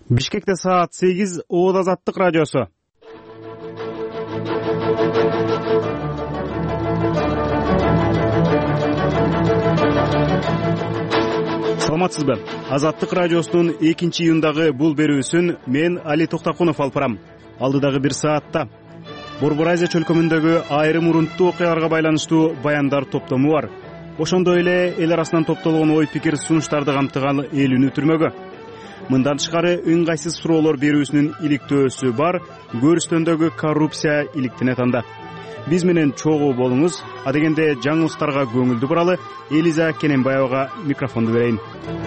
Бишкекте саат 8 Оот Азаттык радиосу. Саламатсызбы? Азаттык радиосунун 2-июндагы бул берүүсүн мен Али Токтакунов алып барам. Алдыдагы бир саатта Борбор Азия чөлкөмүндөгү айрым урунттуу окуяларга байланыштуу баяндар топтому бар. Ошондой эле эл арасынан топтолгон ой пикир сунуштарды камтыган эл үнү түрмөгө. Мындан тышкары ыңгайсыз суроолор берүүсүнүн иликтөөсү бар, көрүстөндөгү коррупция иликтенет анда. Биз менен чогуу болуңуз. Адегенде жаңылыктарга көңүлдү буралы. Элиза Кененбаевага микрофонду берейин.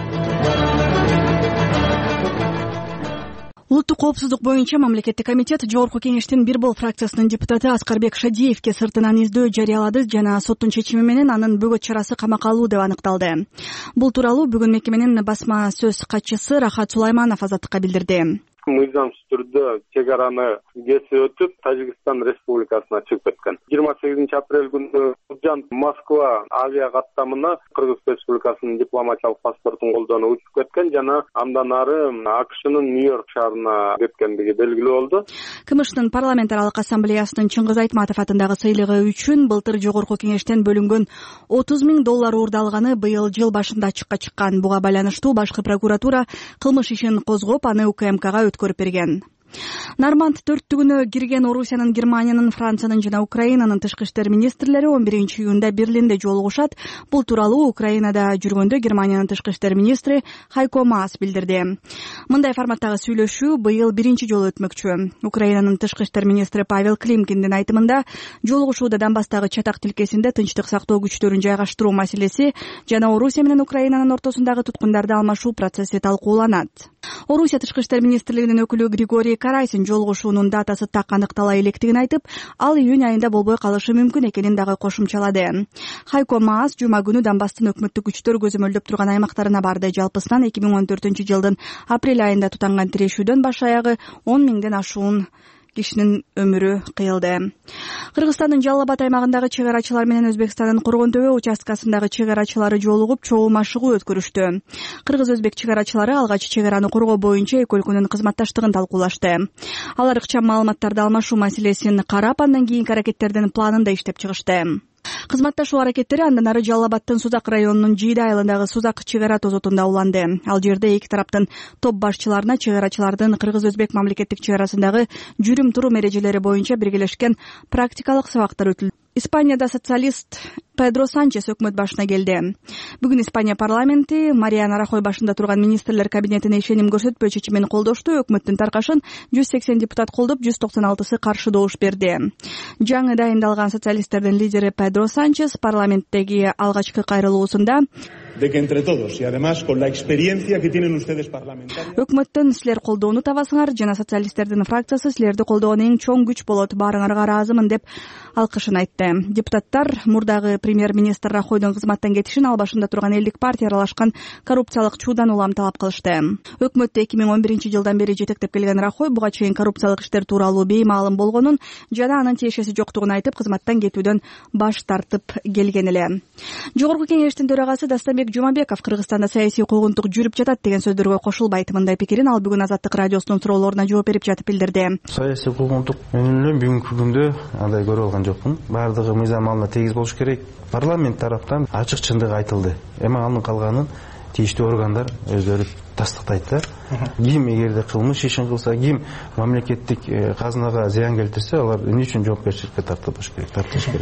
Улуттук коопсуздук боюнча мамлекеттик комитет Жогорку кеңештин бир бол фракциясынын депутаты Аскарбек Шадиевке сыртынан издөө жарыялады жана соттун чечими менен анын бөгөт чарасы камакка алуу деп аныкталды. Бул тууралуу бүгүн мекеменин басма сөз катчысы Рахат Сулайманов Азаттыкка билдирди. Мыйзамсыз түрдө чек араны кесип өтүп, Тажикстан Республикасына чыгып кеткен. 28 апрель күнү Жан Москва авиа каттамына Кыргызстан Республикасынын дипломатиялык паспортун колдонуп учуп кеткен жана андан ары АКШнын Нью-Йорк шаарына кеткендиги белгилүү болду. КМШнын парламентаралык ассамблеясынын Чыңгыз Айтматов атындагы сыйлыгы үчүн былтыр Жогорку кеңештен бөлүнгөн $30,000 уурдалганы быйыл жыл башында ачыкка чыккан. Буга байланыштуу башкы прокуратура кылмыш ишин козгоп, аны УКМКга өткөрүп берген. Нарманд төрттүгүнө кирген Орусиянын, Германиянын, Франциянын жана Украинанын тышкы иштер министрлери 11-июнда Берлинде жолугушат. Бул тууралуу Украинада жүргөндө Германиянын тышкы иштер министри Хайко Маас билдирди. Мындай форматтагы сүйлөшүү быйыл биринчи жолу өтмөкчү. Украинанын тышкы иштер министри Павел Климкиндин айтымында, жолугушууда Донбасстагы чатак тилкесинде тынчтык сактоо күчтөрүн жайгаштыруу маселеси жана Орусия менен Украинанын ортосундагы туткундарды алмашуу процесси талкууланат. Орусия тышкы иштер министрлигинин өкүлү Григорий Карайсын жолугушуунун датасы так аныктала электигин айтып, ал июнь айында болбой калышы мүмкүн экенин дагы кошумчалады. Хайко Маас жума күнү Донбасстын өкмөттүк күчтөр көзөмөлдөп турган аймактарына барды. Жалпысынан 2014-жылдын апрель айында тутанган тирешүүдөн баш аягы 10,000ден ашуун кишинин өмүрү кыйылды. Кыргызстандын Жалал Абад аймагындагы чек арачылар менен Өзбекстандын Коргон Төбө участкасындагы чек арачылары жолугуп, чогуу машыгуу өткөрүштү. Кыргыз-өзбек чек арачылары алгач чек араны коргоо боюнча эки өлкөнүн кызматташтыгын талкуулашты. Алар ыкчам маалыматтарды алмашуу маселесин карап, андан кийинки аракеттердин планын да иштеп чыгышты. Кызматташуу аракеттери андан ары Жалал Абадтын Сузак районунун Жийда айылындагы Сузак чек ара тозотунда уланды. Ал жерде эки тараптын топ башчыларына чек арачылардын Кыргыз-өзбек мамлекеттик чек арасындагы жүрүм-турум эрежелери боюнча биргелешкен практикалык сабактар өтүлдү. Испанияда социалист Педро Санчес өкмөт башына келди. Бүгүн Испания парламенти Мариана Рахой башында турган министрлер кабинетине ишеним көрсөтпөө чечимин колдошту. Өкмөттүн таркашын 180 депутат колдоп, 196-сы каршы добуш берди. Жаңы дайындалган социалисттердин лидери Педро Санчес парламенттеги алгачкы кайрылуусунда de que entre todos y además con la experiencia que tienen ustedes parlamentarios өкмөттөн силер колдоону табасыңар жана социалисттердин фракциясы силерди колдогон эң чоң күч болот, баарыңарга ыраазымын деп алкышын айтты. Депутаттар мурдагы премьер-министр Рахойдун кызматтан кетишин, ал башында турган Элдик партия аралашкан коррупциялык чуудан улам талап кылышты. Өкмөттү 2011-жылдан бери жетектеп келген Рахой буга чейин коррупциялык иштер тууралуу беймаалым болгонун жана анын тиешеси жоктугун айтып, кызматтан кетүүдөн баш тартып келген эле. Жогорку кеңештин төрагасы Дастамбек Жумабеков Кыргызстанда саясий куугунтук жүрүп жатат деген сөздөргө кошулбайт. Мындай пикирин ал бүгүн Азаттык радиосунун суроолоруна жооп берип жатып билдирди. Саясий куугунтук менен бүгүнкү күндө андай көрүп алган жокмун. Бардыгы мыйзам алдында тегиз болуш керек. Парламент тараптан ачык чындык айтылды. Эми анын калганын тийиштүү органдар өздөрү тастыктайт да. Ким эгерде кылмыш ишин кылса, ким мамлекеттик казынага зыян келтирсе, алар эмне үчүн жоопкерчиликке тартылыш керек.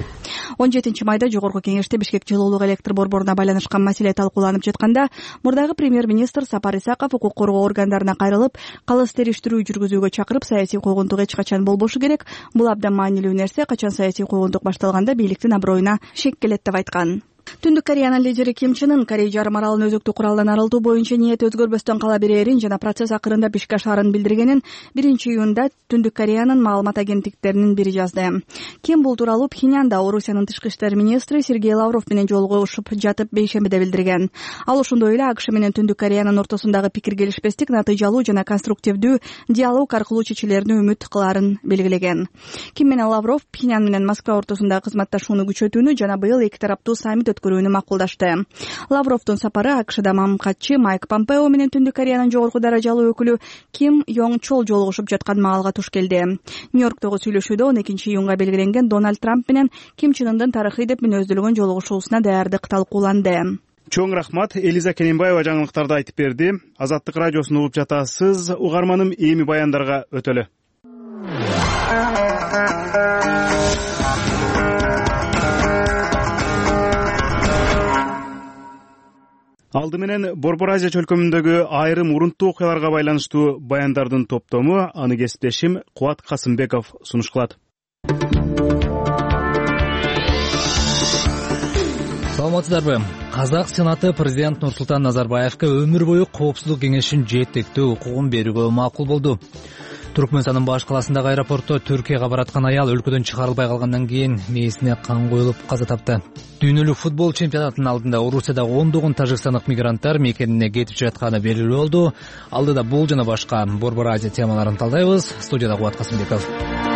17 майда Жогорку кеңеште Бишкек жылуулук электр борборуна байланышкан маселе талкууланып жатканда, мурдагы премьер-министр Сапар Исаков укук коргоо органдарына кайрылып, калыс териштирүү жүргүзүүгө чакырып, саясий куугунтук эч качан болбошу керек. Бул абдан маанилүү нерсе. Качан саясий куугунтук башталганда бийликтин аброюна шек келет деп айткан. Түндүк Кореянын лидери Ким Чен Ын Корей жарым аралын өзөктүү куралдан арылтуу боюнча ниети өзгөрбөстөн кала берерин жана процесс акырында Бишкек шаарын билдиргенин 1-июнда Түндүк Кореянын маалымат агенттиктеринин бири жазды. Ким бул тууралуу Пхеньянда Орусиянын тышкы иштер министри Сергей Лавров менен жолугушуп жатып бейшембиде билдирген. Ал ошондой эле АКШ менен Түндүк Кореянын ортосундагы пикир келишпестик натыйжалуу жана конструктивдүү диалог аркылуу чечилерине үмүт кылаарын белгилеген. Ким менен Лавров Пхеньян менен Москва ортосундагы кызматташууну күчөтүүнү жана быйыл эки тараптуу саммит өткөрүүнү макулдашты. Лавровдун сапары АКШда мамкатчы Майк Помпео менен Түндүк Кореянын жогорку даражалуу өкүлү Ким Йонг Чол жолугушуп жаткан маалга туш келди. Нью-Йорктогу сүйлөшүүдө 12-июнга белгиленген Дональд Трамп менен Ким Чен Ындын тарыхый деп мүнөздөлгөн жолугушуусуна даярдык талкууланды. Чоң рахмат. Элиза Кененбаева жаңылыктарды айтып берди. Азаттык радиосун угуп жатасыз. Угарманым, эми баяндарга өтөлү. Алды менен Борбор Азия чөлкөмүндөгү айрым урунттуу окуяларга байланыштуу баяндардын топтому аны кесиптешим Кубат Касымбеков сунуш кылат. Саламатсыздарбы? Казак Сенаты президент Нурсултан Назарбаевке өмүр бою коопсуздук кеңешин жетектөө укугун берүүгө макул болду. Түркмөнстандын баш каласындагы аэропортто Түркияга бараткан аял өлкөдөн чыгарылбай калгандан кийин мээсине кан коюлуп каза тапты. Дүйнөлүк футбол чемпионатынын алдында Орусияда ондогон тажикстандык мигранттар мекенине кетип жатканы белгилүү болду. Алдыда бул жана башка Борбор Азия темаларын талдайбыз. Студияда Кубат Касымбеков.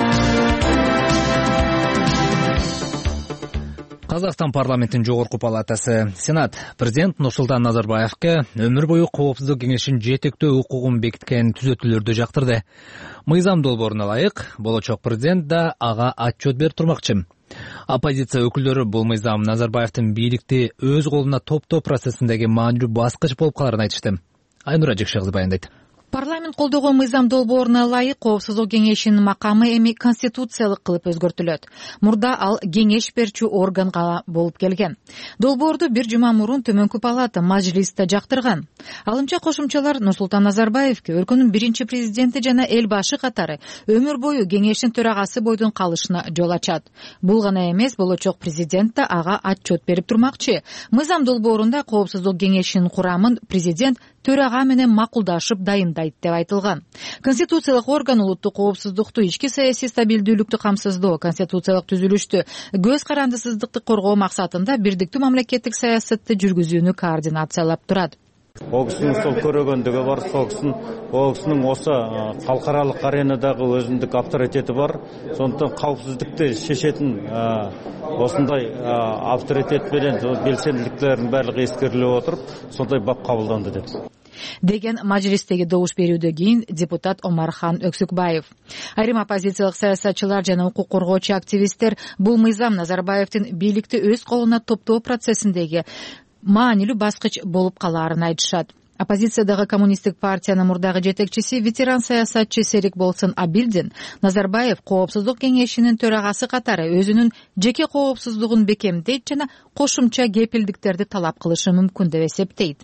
Казакстан парламентинин жогорку палатасы Сенат президент Нурсултан Назарбаевке өмүр бою коопсуздук кеңешин жетектөө укугун бекиткен түзөтүүлөрдү жактырды. Мыйзам долбооруна ылайык, болочок президент да ага отчет берип турмакчы. Оппозиция өкүлдөрү бул мыйзам Назарбаевдин бийликти өз колуна топтоо процессиндеги маанилүү баскыч болуп каларын айтышты. Айнура Жекшегиз баяндайт. Парламент колдогон мыйзам долбооруна ылайык коопсуздук кеңешинин макамы эми конституциялык кылып өзгөртүлөт. Мурда ал кеңеш берчү органга болуп келген. Долбоорду бир жума мурун Төмөнкү палата мажлисте жактырган. Алымча кошумчалар Нурсултан Назарбаевке өлкөнүн биринчи президенти жана эл башы катары өмүр бою кеңештин төрагасы бойдон калышына жол ачат. Бул гана эмес, болочок президент да ага отчет берип турмакчы. Мыйзам долбоорунда коопсуздук кеңешинин курамын президент төрага менен макулдашып дайындайт деп айтылган. Конституциялык орган улуттук коопсуздукту, ички саясий стабилдүүлүктү камсыздоо, конституциялык түзүлүштү, көз карандысыздыкты коргоо максатында бирдиктүү мамлекеттик саясатты жүргүзүүнү координациялап турат. Ол кісінің сол көрөгөндүгү бар, ол кісінің осы халықаралық аренадагы өзүндүк авторитети бар. Сондықтан кауіпсіздікті шешетін осындай авторитет менен белсенділіктердің барлығы ескерилип отырып, сондай бап кабылданды деген мажлистеги добуш берүүдөн кийин депутат Омархан Өксүкбаев. Айрым оппозициялык саясатчылар жана укук коргоочу активисттер бул мыйзам Назарбаевдин бийликти өз колуна топтоо процессиндеги маанилүү баскыч болуп калаарын айтышат. Оппозициядагы коммунисттик партиянын мурдагы жетекчиси, ветеран саясатчы Серик Болсын Абилдин Назарбаев коопсуздук кеңешинин төрагасы катары өзүнүн жеке коопсуздугун бекемдейт жана кошумча кепилдиктерди талап кылышы мүмкүн деп эсептейт.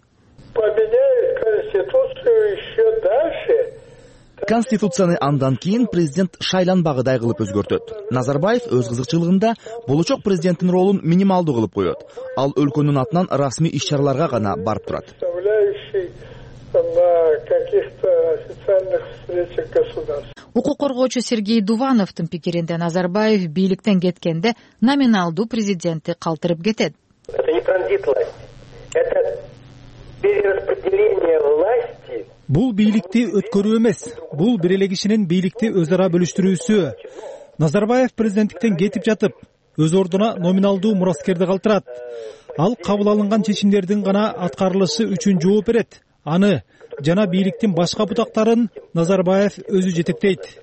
Конституцияны андан кийин президент шайланбагыдай кылып өзгөртөт. Назарбаев өз кызыкчылыгында болочок президенттин ролун минималдуу кылып коет. Ал өлкөнүн атынан расмий иш-чараларга гана барып турат. Укук коргоочу Сергей Дувановдун пикиринде Назарбаев бийликтен кеткенде номиналдуу президентти калтырып кетет. Это не транзит власти. Это перераспределение власти. Бул бийликти өткөрүү эмес, бул бир эле кишинин бийликти өз ара бөлүштүрүүсү. Назарбаев президенттиктен кетип жатып, өз ордуна номиналдуу мураскерди калтырат. Ал кабыл алынган чечимдердин гана аткарылышы үчүн жооп берет. Аны жана бийликтин башка бутактарын Назарбаев өзү жетектейт.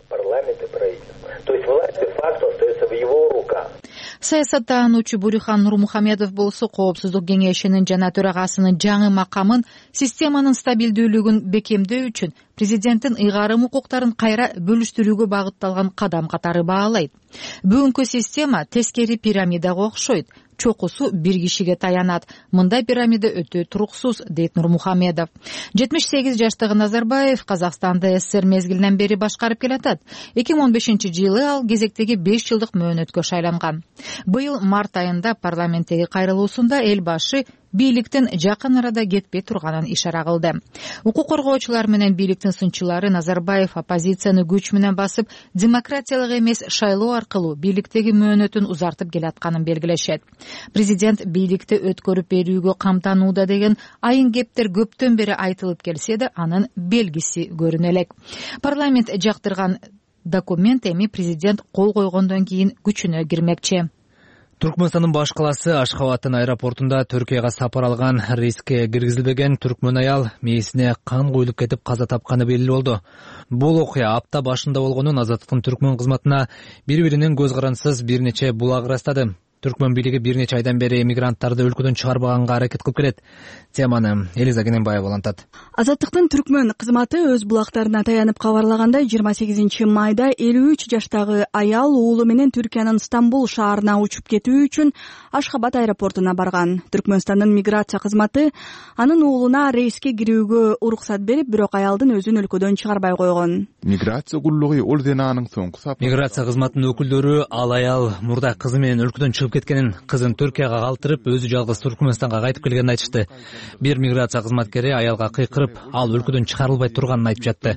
Саясаттануучу Бурихан Нурмухамедов болсо коопсуздук кеңешинин жана төрагасынын жаңы макамын системанын стабилдүүлүгүн бекемдөө үчүн президенттин ыйгарым укуктарын кайра бөлүштүрүүгө багытталган кадам катары баалайт. Бүгүнкү система тескери пирамидага окшойт. Чокусу бир кишиге таянат. Мындай пирамида өтө туруксуз, дейт Нурмухамедов. 78 жаштагы Назарбаев Казакстанды СССР мезгилинен бери башкарып келатат. 2015-жылы ал кезектеги 5 жылдык мөөнөткө шайланган. Быйыл март айында парламенттеги кайрылуусунда эл башы бийликтин жакын арада кетпей турганын ишара кылды. Укук коргоочулар менен бийликтин сынчылары Назарбаев оппозицияны күч менен басып, демократиялык эмес шайлоо аркылуу бийликтеги мөөнөтүн узартып келатканын белгилешет. Президент бийликти өткөрүп берүүгө камтанууда деген айын кептер көптөн бери айтылып келсе да, анын белгиси көрүнө элек. Парламент жактырган документ эми президент кол койгондон кийин күчүнө кирмекчи. Түркмөнстандын баш калаасы Ашхабадтын аэропортунда Түркияга сапар алган рейске киргизилбеген түркмөн аял мээсине кан куюлуп кетип каза тапканы белгилүү болду. Бул окуя апта башында болгонун Азаттыктын түркмөн кызматына бири-биринен көз карансыз бир нече булак ырастады. Түркмөн бийлиги бир нече айдан бери мигранттарды өлкөдөн чыгарбаганга аракет кылып келет. Теманы Элиза Кененбаева улантат. Азаттыктын түркмөн кызматы өз булактарына таянып кабарлагандай 28 майда 53 жаштагы аял уулу менен Түркиянын Стамбул шаарына учуп кетүү үчүн Ашхабад аэропортуна барган. Түркмөнстандын миграция кызматы анын уулуна рейске кирүүгө уруксат берип, бирок аялдын өзүн өлкөдөн чыгарбай койгон. Миграция кызматынын өкүлдөрү ал аял мурда кызы менен өлкөдөн чыгып кеткенин, кызын Түркияга калтырып, өзү жалгыз Түркмөнстанга кайтып келгенин айтышты. Бир миграция кызматкери аялга кыйкырып, ал өлкөдөн чыгарылбай турганын айтып жатты.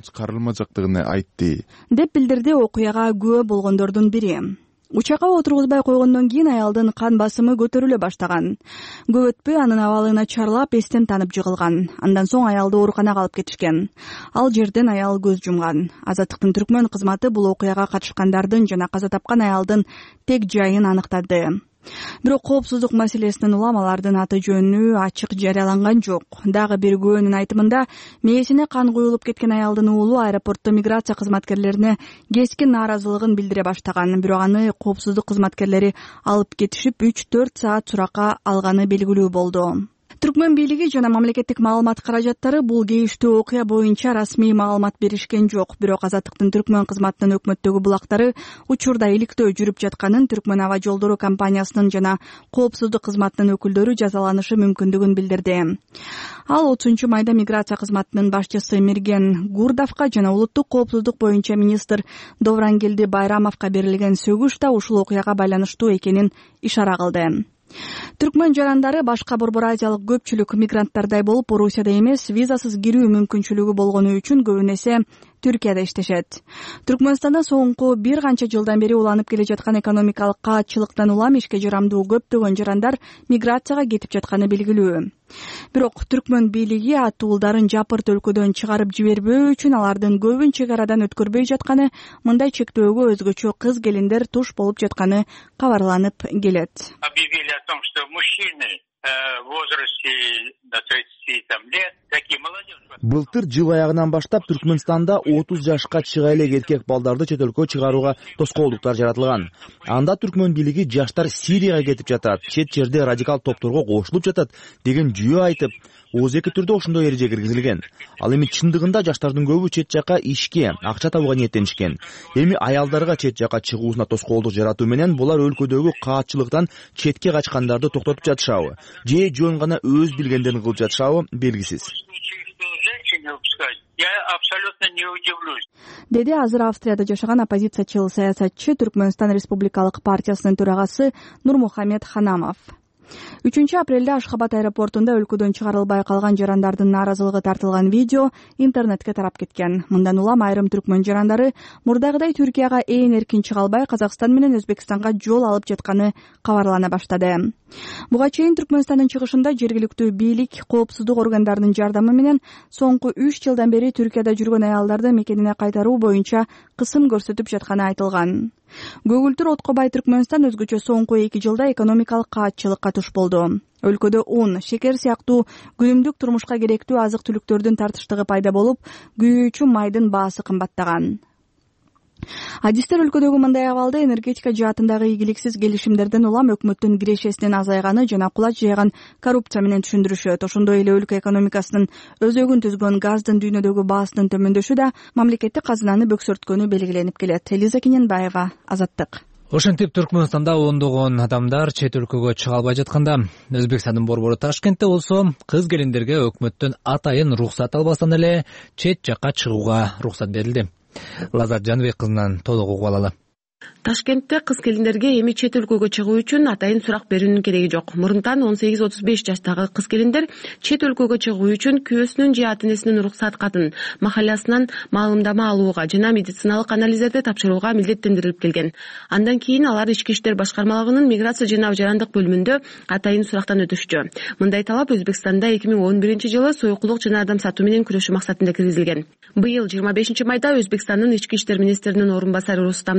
Деп билдирди окуяга күбө болгондордун бири. Учакка отургузбай койгондон кийин аялдын кан басымы көтөрүлө баштаган. Көп өтпөй анын абалы начарлап, эстен танып жыгылган. Андан соң аялды ооруканага алып кетишкен. Ал жерден аял көз жумган. Азаттыктын түркмөн кызматы бул окуяга катышкандардын жана каза тапкан аялдын тек жайын аныктады. Бирок коопсуздук маселесинен улам алардын аты жөнү ачык жарыяланган жок. Дагы бир күбөнүн айтымында мээсине кан куюлуп кеткен аялдын уулу аэропортто миграция кызматкерлерине кескин нааразылыгын билдире баштаган. Бирок аны коопсуздук кызматкерлери алып кетишип 3-4 саат суракка алганы белгилүү болду. Түркмөн бийлиги жана мамлекеттик маалымат каражаттары бул кейиштүү окуя боюнча расмий маалымат беришкен жок. Бирок Азаттыктын түркмөн кызматынын өкмөттөгү булактары учурда иликтөө жүрүп жатканын Түркмөн аба жолдору компаниясынын жана коопсуздук кызматынын өкүлдөрү жазаланышы мүмкүндүгүн билдирди. Ал 30 майда миграция кызматынын башчысы Мерген Гурдовго жана улуттук коопсуздук боюнча министр Доврангелди Байрамовго берилген сөгүш да ушул окуяга байланыштуу экенин ишара кылды. Түркмөн жарандары башка Борбор Азиялык көпчүлүк мигранттардай болуп, Орусияда эмес, визасыз кирүү мүмкүнчүлүгү болгону үчүн көбүн эсе Түркияда иштешет. Түркмөнстанда соңку бир канча жылдан бери уланып келе жаткан экономикалык каатчылыктан улам ишке жарамдуу көптөгөн жарандар миграцияга кетип жатканы белгилүү. Бирок түркмөн бийлиги аттуулдарын жапырт өлкөдөн чыгарып жибербөө үчүн алардын көбүн чек арадан өткөрбөй жатканы, мындай чектөөгө өзгөчө кыз келиндер туш болуп жатканы кабарланып келет. Объявили о том, что мужчины в возрасте до 30 лет, такие молодежь. Былтыр жыл аягынан баштап Түркмөнстанда 30 жашка чыга элек эркек балдарды чет өлкөгө чыгарууга тоскоолдуктар жаратылган. Анда түркмөн бийлиги жаштар Сирияга кетип жатат, чет жерде радикал топторго кошулуп жатат деген жүйө айтып, ооз-эки түрдө ошондой эреже киргизилген. Ал эми чындыгында жаштардын көбү чет жака ишке, акча табууга ниеттенишкен. Эми аялдарга чет жака чыгуусуна тоскоолдук жаратуу менен булар өлкөдөгү каатчылыктан четке качкандарды токтотуп жатышабы, же жөн гана өз билгендерин кылып жатышабы белгисиз. Я абсолютно не удивлюсь. Деди азыр Австрияда жашаган оппозициячыл саясатчы Түркмөнстан Республикалык партиясынын төрагасы Нурмухамед Ханамов. 3 апрелде Ашхабад аэропортунда өлкөдөн чыгарылбай калган жарандардын нааразылыгы тартылган видео интернетке тарап кеткен. Мындан улам айрым түркмөн жарандары мурдагыдай Түркияга ээн эркин чыга албай Казакстан менен Өзбекстанга жол алып жатканы кабарлана баштады. Буга чейин Түркмөнстандын чыгышында жергиликтүү бийлик коопсуздук органдарынын жардамы менен соңку 3 жылдан бери Түркияда жүргөн аялдарды мекенине кайтаруу боюнча кысым көрсөтүп жатканы айтылган. Көгүлтүр отко бай Түркмөнстан өзгөчө соңку 2 жылда экономикалык каатчылыкка туш болду. Өлкөдө un, шекер сыяктуу күнүмдүк турмушка керектүү азык-түлүктөрдүн тартыштыгы пайда болуп, күйүүчү майдын баасы кымбаттаган. Адистер өлкөдөгү мындай абалды энергетика жаатындагы ийгиликсиз келишимдерден улам өкмөттүн кирешесинин азайганы жана кулач жайган коррупция менен түшүндүрүшөт. Ошондой эле өлкө экономикасынын өзөгүн түзгөн газдын дүйнөдөгү баасынын төмөндөшү да мамлекеттик казынаны бөксөрткөнү белгиленип келет. Элиза Кененбаева, Азаттык. Ошентип Түркмөнстанда ондогон адамдар чет өлкөгө чыга албай жатканда, Өзбекстандын борбору Ташкентте болсо кыз келиндерге өкмөттөн атайын рухсат албастан эле чет жакка чыгууга рухсат берилди. Лазат Жаныбек кызынан толук угуп алалы. Ташкентте кыз келиндерге эми чет өлкөгө чыгуу үчүн атайын сурак берүүнүн кереги жок. Мурунтан 18-35 жаштагы кыз келиндер чет өлкөгө чыгуу үчүн күйөөсүнүн же ата-энесинин уруксат катын, махаллясынан маалымдама алууга жана медициналык анализдерди тапшырууга милдеттендирилип келген. Андан кийин алар Ички иштер башкармалыгынын миграция жана жарандык бөлүмүндө атайын сурактан өтүшчү. Мындай талап Өзбекстанда 2011-жылы союкулук жана адам сатуу менен күрөшүү максатында киргизилген. Быйыл 25 майда Өзбекстандын Ички иштер министринин орун басары Рустам Жыраев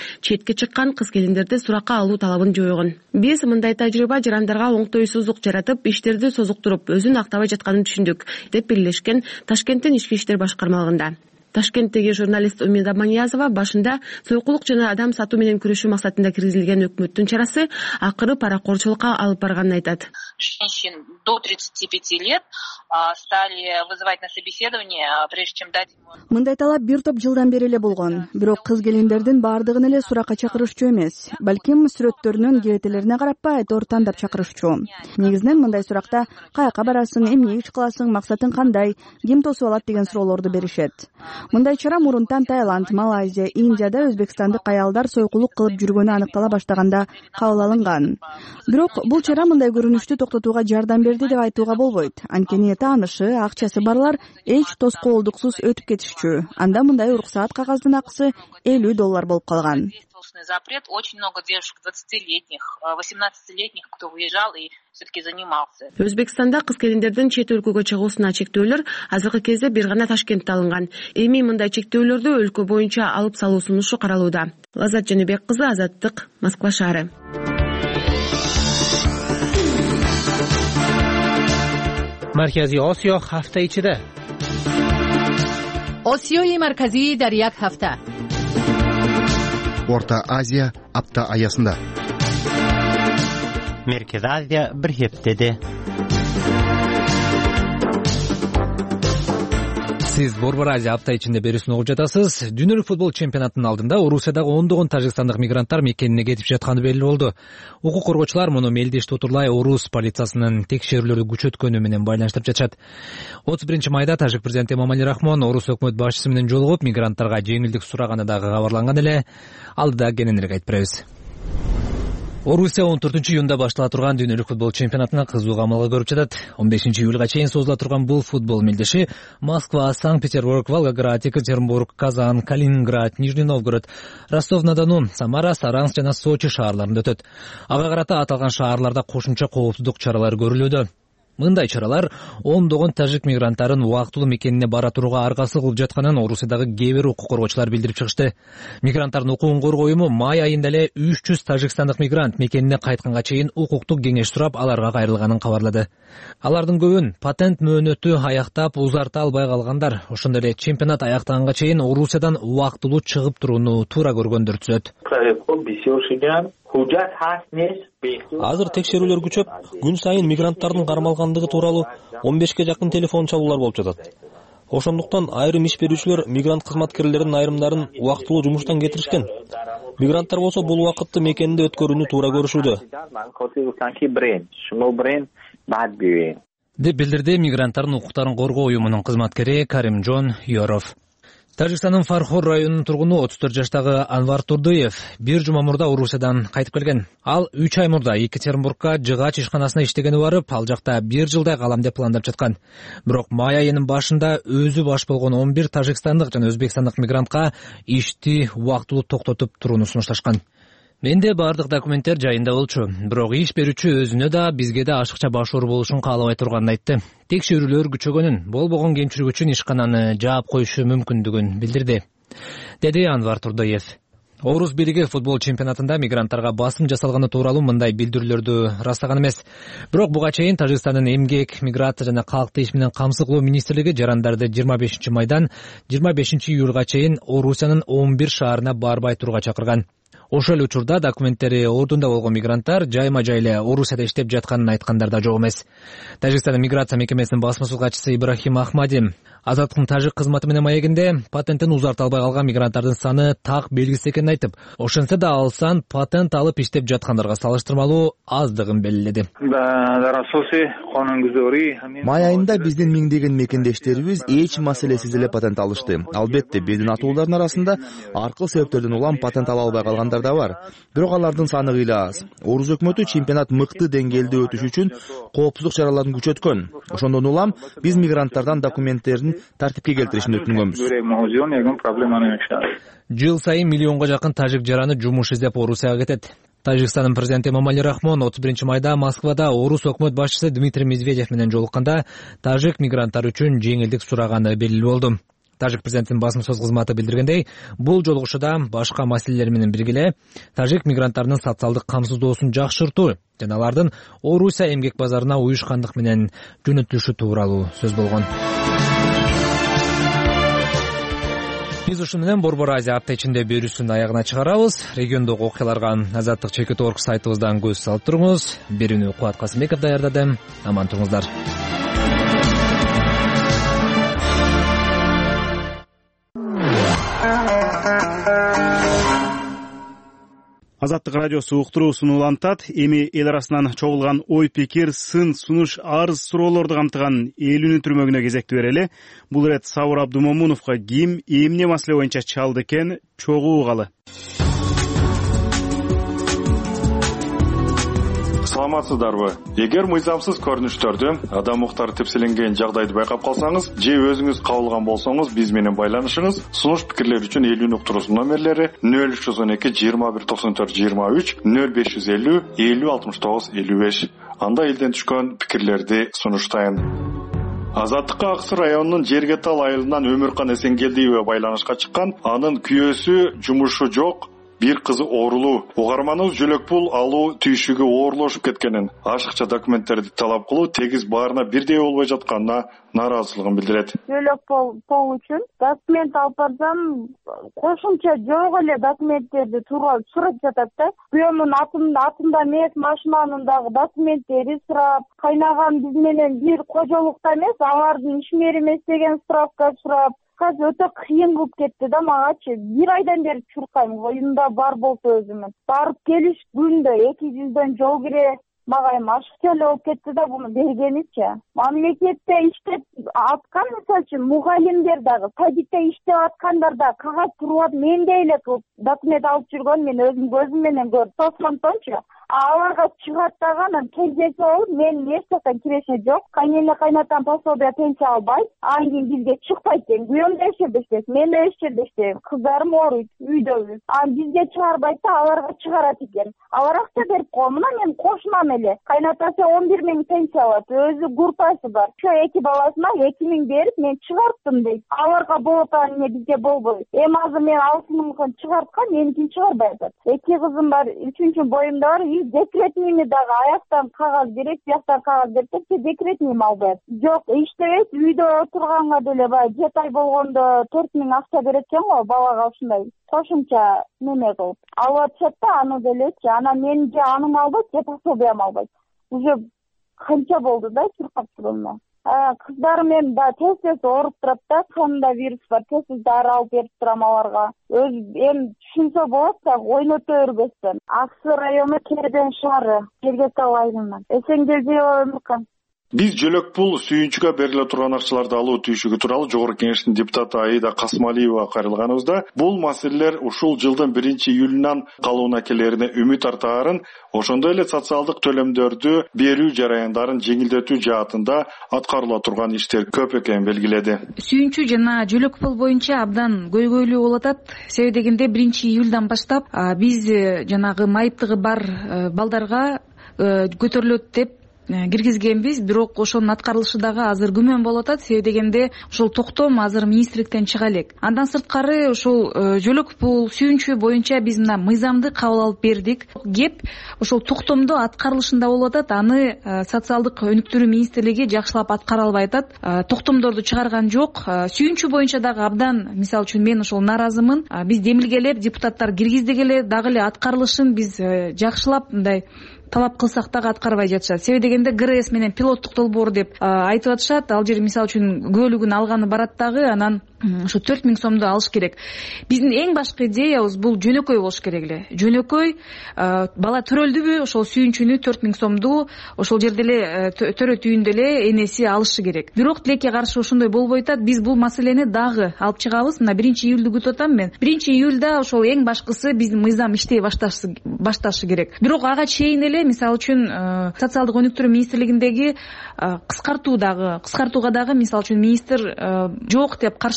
четке чыккан кыз келиндерди суракка алуу талабын жойгон. Биз мындай тажрыйба жарандарга оңтойсуздук жаратып, иштерди созуктуруп, өзүн актабай жатканын түшүндүк, деп бирлешкен Ташкенттин ички иштер башкармалыгында. Ташкенттеги журналист Умида Маниязова башында сойкулук жана адам сатуу менен күрөшүү максатында киргизилген өкмөттүн чарасы акыры паракорчулукка алып барганын айтат. Женщин до 35 лет стали вызывать на собеседование, прежде чем дать ему... Мындай талап бир топ жылдан бери эле болгон. Бирок кыз келиндердин баардыгын эле суракка чакырышчу эмес. Балким сүрөттөрүнүн киретелерине карап айтор тандап чакырышчу. Негизинен мындай суракта каяка барасың, эмне иш кыласың, максатың кандай, ким тосуп алат деген суроолорду беришет. Мындай чара мурунтан Таиланд, Малайзия, Индияда өзбекстандык аялдар сойкулук кылып жүргөнү аныктала баштаганда кабыл алынган. Бирок бул чара мындай көрүнүштү токтотууга жардам берди деп айтууга болбойт. Анткени таанышы, акчасы барлар эч тоскоолдуксуз өтүп кетишчү. Анда мындай уруксаат кагаздын акысы $50 болуп калган. Запрет, очень много девушек 20-летних, 18-летних, кто выезжал и все-таки занимался. Өзбекстанда кыз келиндердин чет өлкөгө чыгуусуна чектөөлөр азыркы кезде бир гана Ташкентте алынган. Эми мындай чектөөлөрдү өлкө боюнча алып салуу сунушу каралууда. Лазат Жаныбек кызы, Азаттык, Москва шаары. Маркази Осиё ҳафта ичида. Осиёи марказӣ дар як ҳафта. Орта Азия апта аясында. Merkez Азия bir heftede. Сиз Борбор Азия апта ичинде берүүсүн угуп жатасыз. Дүйнөлүк футбол чемпионатынын алдында Орусиядагы ондогон тажикстандык мигранттар мекенине кетип жатканы белгилүү болду. Укук коргоочулар муну мелдеш тутурлай Орус полициясынын текшерүүлөрү күчөткөнү менен байланыштырып жатышат. 31 майда тажик президенти Эмомали Рахмон Орус өкмөт башчысы менен жолугуп, мигранттарга жеңилдик сураганы дагы кабарланган эле. Алдыда кененирээк айтып беребиз. Орусия 14-июнда баштала турган дүйнөлүк футбол чемпионатына кызуу камалга көрүп жатат. 15-июлга чейин созула турган бул футбол мелдеши Москва, Санкт-Петербург, Волгоград, Екатеринбург, Казан, Калининград, Нижний Новгород, Ростов-на-Дону, Самара, Саранск жана Сочи шаарларында өтөт. Ага карата аталган шаарларда кошумча коопсуздук чаралары көрүлүүдө. Мындай чаралар ондогон тажик мигранттарын убактылуу мекенине бара турууга аргасы кылып жатканын Орусиядагы кээ бир укук коргоочулар билдирип чыгышты. Мигранттардын укугун коргоо уюму май айында эле 300 тажикстандык мигрант мекенине кайтканга чейин укуктук кеңеш сурап, аларга кайрылганын кабарлады. Алардын көбүн патент мөөнөтү аяктап узарта албай калгандар. Ошондой эле чемпионат аяктаганга чейин Орусиядан убактылуу чыгып турууну туура көргөндөр түзөт. Азыр текшерүүлөр күчөп, күн сайын мигранттардын кармалгандыгы тууралуу 15ке жакын телефон чалуулар болуп жатат. Ошондуктан айрым иш берүүчүлөр мигрант кызматкерлеринин айрымдарын убактылуу жумуштан кетиришкен. Мигранттар болсо бул убакытты мекенде өткөрүүнү туура көрүшүүдө. Деп билдирди мигранттардын укуктарын коргоо уюмунун кызматкери Каримжон Yorov. Тажикстандын Фархор районунун тургуну 34 жаштагы Анвар Турдыев бир жума мурда Орусиядан кайтып келген. Ал 3 ай мурда Екатеринбургка жыгач ишканасына иштегени барып, ал жакта 1 жылдай калам деп пландап жаткан. Бирок май айынын башында өзү баш болгон 11 тажикстандык жана өзбекстандык мигрантка ишти убактылуу токтотуп турууну сунушташкан. Менде бардык документтер жайында болчу. Бирок иш берүүчү өзүнө да бизге да ашыкча башуур болушун каалабай турганын айтты. Текшерүүлөр күчөгөнүн, болбогон кемчилик үчүн ишкананы жаап коюшу мүмкүндүгүн билдирди, деди Анвар Турдыев. Орус бириги футбол чемпионатында мигранттарга басым жасалганы тууралуу мындай билдирүүлөрдү ырастаган эмес. Бирок буга чейин Тажикстандын эмгек, миграция жана калкты иш менен камсыз кылуу министрлиги жарандарды 25 майдан 25 июлга чейин Орусиянын 11 шаарына барбай турууга чакырган. Ошол учурда документтери ордунда болгон мигранттар жайма-жай эле Орусияда иштеп жатканын айткандар да жок эмес. Тажикстандын миграция мекемесинин басма-сөз катчысы Ибрахим Ахмади Азаттыктын тажик кызматы менен маегинде патенттин узарта албай калган мигранттардын саны так белгисиз экенин айтып, ошентсе да ал сан патент алып иштеп жаткандарга салыштырмалуу аздыгын белгиледи. Май айында биздин миңдеген мекендештерибиз эч маселесиз эле патент алышты. Албетте, биздин атуулардын арасында аркыл себептерден улам патент ала албай калгандар да бар. Бирок алардын саны кыйла аз. Орус өкмөтү чемпионат мыкты деңгээлде өтүш үчүн коопсуздук чараларын күчөткөн. Ошондон улам биз мигранттардан документтерин тартипке келтиришин өтүнгөнбүз. Жыл сайын миллионго жакын тажик жараны жумуш издеп Орусияга кетет. Тажикстандын президенти Эмомали Рахмон 31 майда Москвада Орус өкмөт башчысы Дмитрий Медведев менен жолукканда тажик мигранттар үчүн жеңилдик сураганы белгилүү болду. Тажик президентинин басым сөз кызматы билдиргендей, бул жолугушууда башка маселелер менен бирге эле тажик мигранттарынын социалдык камсыздоосун жакшыртуу жана алардын Орусия эмгек базарына уюшкандык менен жөнөтүлүшү тууралуу сөз болгон. Биз ушун менен Борбор Азия апта ичинде берүүсүн аягына чыгарабыз. Региондогу окуяларга Азаттык Чекит.org сайтыбыздан көз салып туруңуз. Берүүнү Кубат Касымбеков даярдады. Аман туруңуздар. Азаттык радиосу уктуруусун улантат. Эми эл арасынан чогулган ой пикир, сын сунуш, арыз суроолорду камтыган элүүнүн түрмөгүнө кезекти берели. Бул ирет Сабыр Абдумомуновго ким эмне маселе боюнча чалды экен, чогуу угалы. Саламатсыздарбы? Эгер мыйзамсыз көрүнүштөрдү, адам укуктары тепселенген жагдайды байкап калсаңыз, же өзүңүз кабылган болсоңуз, биз менен байланышыңыз. Сунуш пикирлер үчүн элүүнүн уктуруусунун номерлери 0312 21 94 23 0550 50 69 55. Анда элден түшкөн пикирлерди сунуштайын. Азаттыкка Аксы районунун Жергетал айылынан Өмүркан Эсенгелдиева байланышка чыккан. Анын күйөөсү жумушу жок, бир кызы оорулуу. Угарманыбыз жөлөкпул алуу түйшүгү оорлошуп кеткенин, ашыкча документтерди талап кылуу тегиз баарына бирдей болбой жатканына нааразылыгын билдирет. Жөлөкпул үчүн документ алып барсам, кошумча жок эле документтерди сурап жатат да. Күйөөмүн атында эмес, машинанын дагы документтери сурап, кайнагам биз менен бир кожолукта эмес, алардын ишмери эмес деген справка сурап. Казыр өтө кыйын болуп кетти да магачы. Бир айдан бери чуркайм, оюнда бар болсо өзүмүн. Барып келиш күндө 200дөн жол кире, магайым ашыкча эле болуп кетти да буну бергеничи. Мамлекетте иштеп аткан мисалы үчүн мугалимдер дагы, садикте иштеп аткандар да кагаз туруп мендей эле документ алып жүргөн мен өзүм көзүм менен көрүп тосмонтончу. Аларга чыгат дагы анан пенсиясы болуп, мен эч жактан киреше жок. Кайнене кайнатам пособие пенсия албайт. Анан кийин бизге чыкпайт экен. Күйөөм да эч жерде иштейт, мен да эч жерде иштейм. Кыздарым ооруйт, үйдөбүз. Анан бизге чыгарбайт да, аларга чыгарат экен. Алар акча берип кой. Мына мен кошунам эле. Кайнатасы 11 000 пенсия алат. Өзү группасы бар. Ошо эки баласына 2 000 берип мен чыгарттым дейт. Аларга болот, эмне бизге болбойт. Эми азыр мен 6 000 чыгарткан, меникин чыгарбай атат. Эки кызым бар, 3-чү боюмда бар. Декретныйны дагы аяктан кагаз берет, бияктан кагаз берет, декретныйм албайт. Жок, иштебейт, үйдө отурганга деле баягы 7 ай болгондо 4 000 акча берет экен го балага ушундай. Кошумча неме кылып алып атышат да, аны делечи. Анан мен же аным албайт, же пособиям албайт. Уже канча болду да чуркап турганда. Кыздарым эми да тез ооруп турат да, канында вирус бар, тез дары алып берип турам аларга. Эми түшүнсө болот да, ойното өрбөстөн. Аксы району Керден шаары, Жергетал айылынан. Эсенгелдиева Өмүркан. Биз жөлөкпул сүйүнчүгө бериле турган акчаларды алуу түйшүгү тууралуу Жогорку Кеңештин депутаты Аида Касымалиева кайрылганыбызда, бул маселелер ушул жылдын 1-июлунан калууна келерине үмүт артаарын, ошондой эле социалдык төлөмдөрдү берүү жараяндарын жеңилдетүү жаатында аткарыла турган иштер көп экенин белгиледи. Сүйүнчү жана жөлөкпул боюнча абдан көйгөйлүү болуп атат. Себеби дегенде 1-июлдан баштап биз жанагы майыптыгы бар балдарга көтөрүлөт деп киргизгенбиз, бирок ошонун аткарылышы дагы азыр күмөн болуп атат. Себеби дегенде ошол токтом азыр министрликтен чыга элек. Андан сырткары ошол жөлөкпул сүйүнчү боюнча биз мына мыйзамды кабыл алып бердик. Кеп ошол токтомдо аткарылышында болуп атат. Аны социалдык өнүктүрүү министрлиги жакшылап аткара албай атат. Токтомдорду чыгарган жок. Сүйүнчү боюнча дагы абдан, мисалы үчүн мен ошол нааразымын. Биз демилгелеп, депутаттар киргиздик эле, дагы эле аткарылышын биз жакшылап мындай талап кылсак дагы аткарбай жатышат. Себеби дегенде ГРС менен пилоттук долбоор деп айтып атышат. Ал жер мисалы үчүн көөлүгүн алганы барат дагы, анан ушу 4 000 сомду алыш керек. Биздин эң башкы идеябыз бул жөнөкөй болуш керек эле. Жөнөкөй бала төрөлдүбү, ошол сүйүнчүнү 4 000 сомду ошол жерде эле төрө түйүндө эле энеси алышы керек. Бирок тилекке каршы ошондой болбой атат. Биз бул маселени дагы алып чыгабыз. Мына 1-июлду күтүп атам мен. 1-июлда ошол эң башкысы биздин мыйзам иштей башташы керек. Бирок ага чейин эле мисалы үчүн социалдык өнүктүрүү министрлигиндеги кыскартууга дагы мисалы үчүн министр жок деп каршы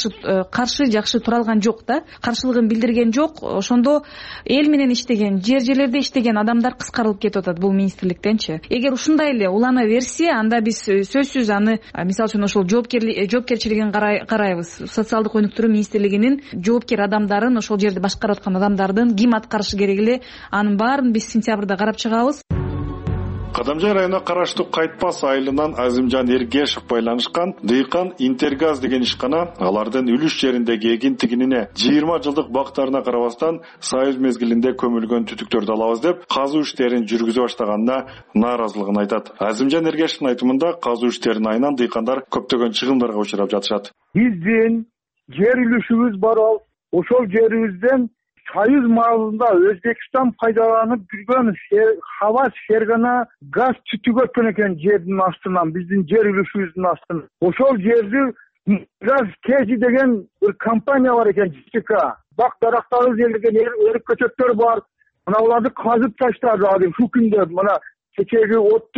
каршы жакшы тура алган жок да, каршылыгын билдирген жок. Ошондо эл менен иштеген, жерлерде иштеген адамдар кыскарылып кетип атат бул министрликтенчи. Эгер ушундай эле улана берсе, анда биз сөзсүз аны, мисалы үчүн, ошол жоопкерчилигин карайбыз. Социалдык өнүктүрүү министрлигинин жоопкер адамдарын, ошол жерди башкарып аткан адамдардын ким аткарышы керек эле, анын баарын биз сентябрда карап чыгабыз. Кадамжай районуна караштуу Кайтпас айылынан Азимжан Эргешев байланышкан Дыйкан Интергаз деген ишкана алардын үлүш жериндеги эгин тигинине 20 жылдык бактарына карабастан союз мезгилинде көмүлгөн түтүктөрдү алабыз деп казуу иштерин жүргүзө баштаганына нааразылыгын айтат. Азимжан Эргешевдин айтымында казуу иштеринин айынан дыйкандар көптөгөн чыгымдарга учурап жатышат. Биздин жер үлүшүбүз бар, ошол жерибизден союз маалында Өзбекстан пайдаланып жүргөн Хавас Фергана газ түтүгү өткөн экен жердин астынан, биздин жер үлүшүбүздүн астынан. Ошол жерди газ Кези деген бир компания бар экен, ЖК. Бак дарактары жердеген өрүк көчөттөр бар. Мына уларды казып таштады азыр шу күндө. Мына кечеги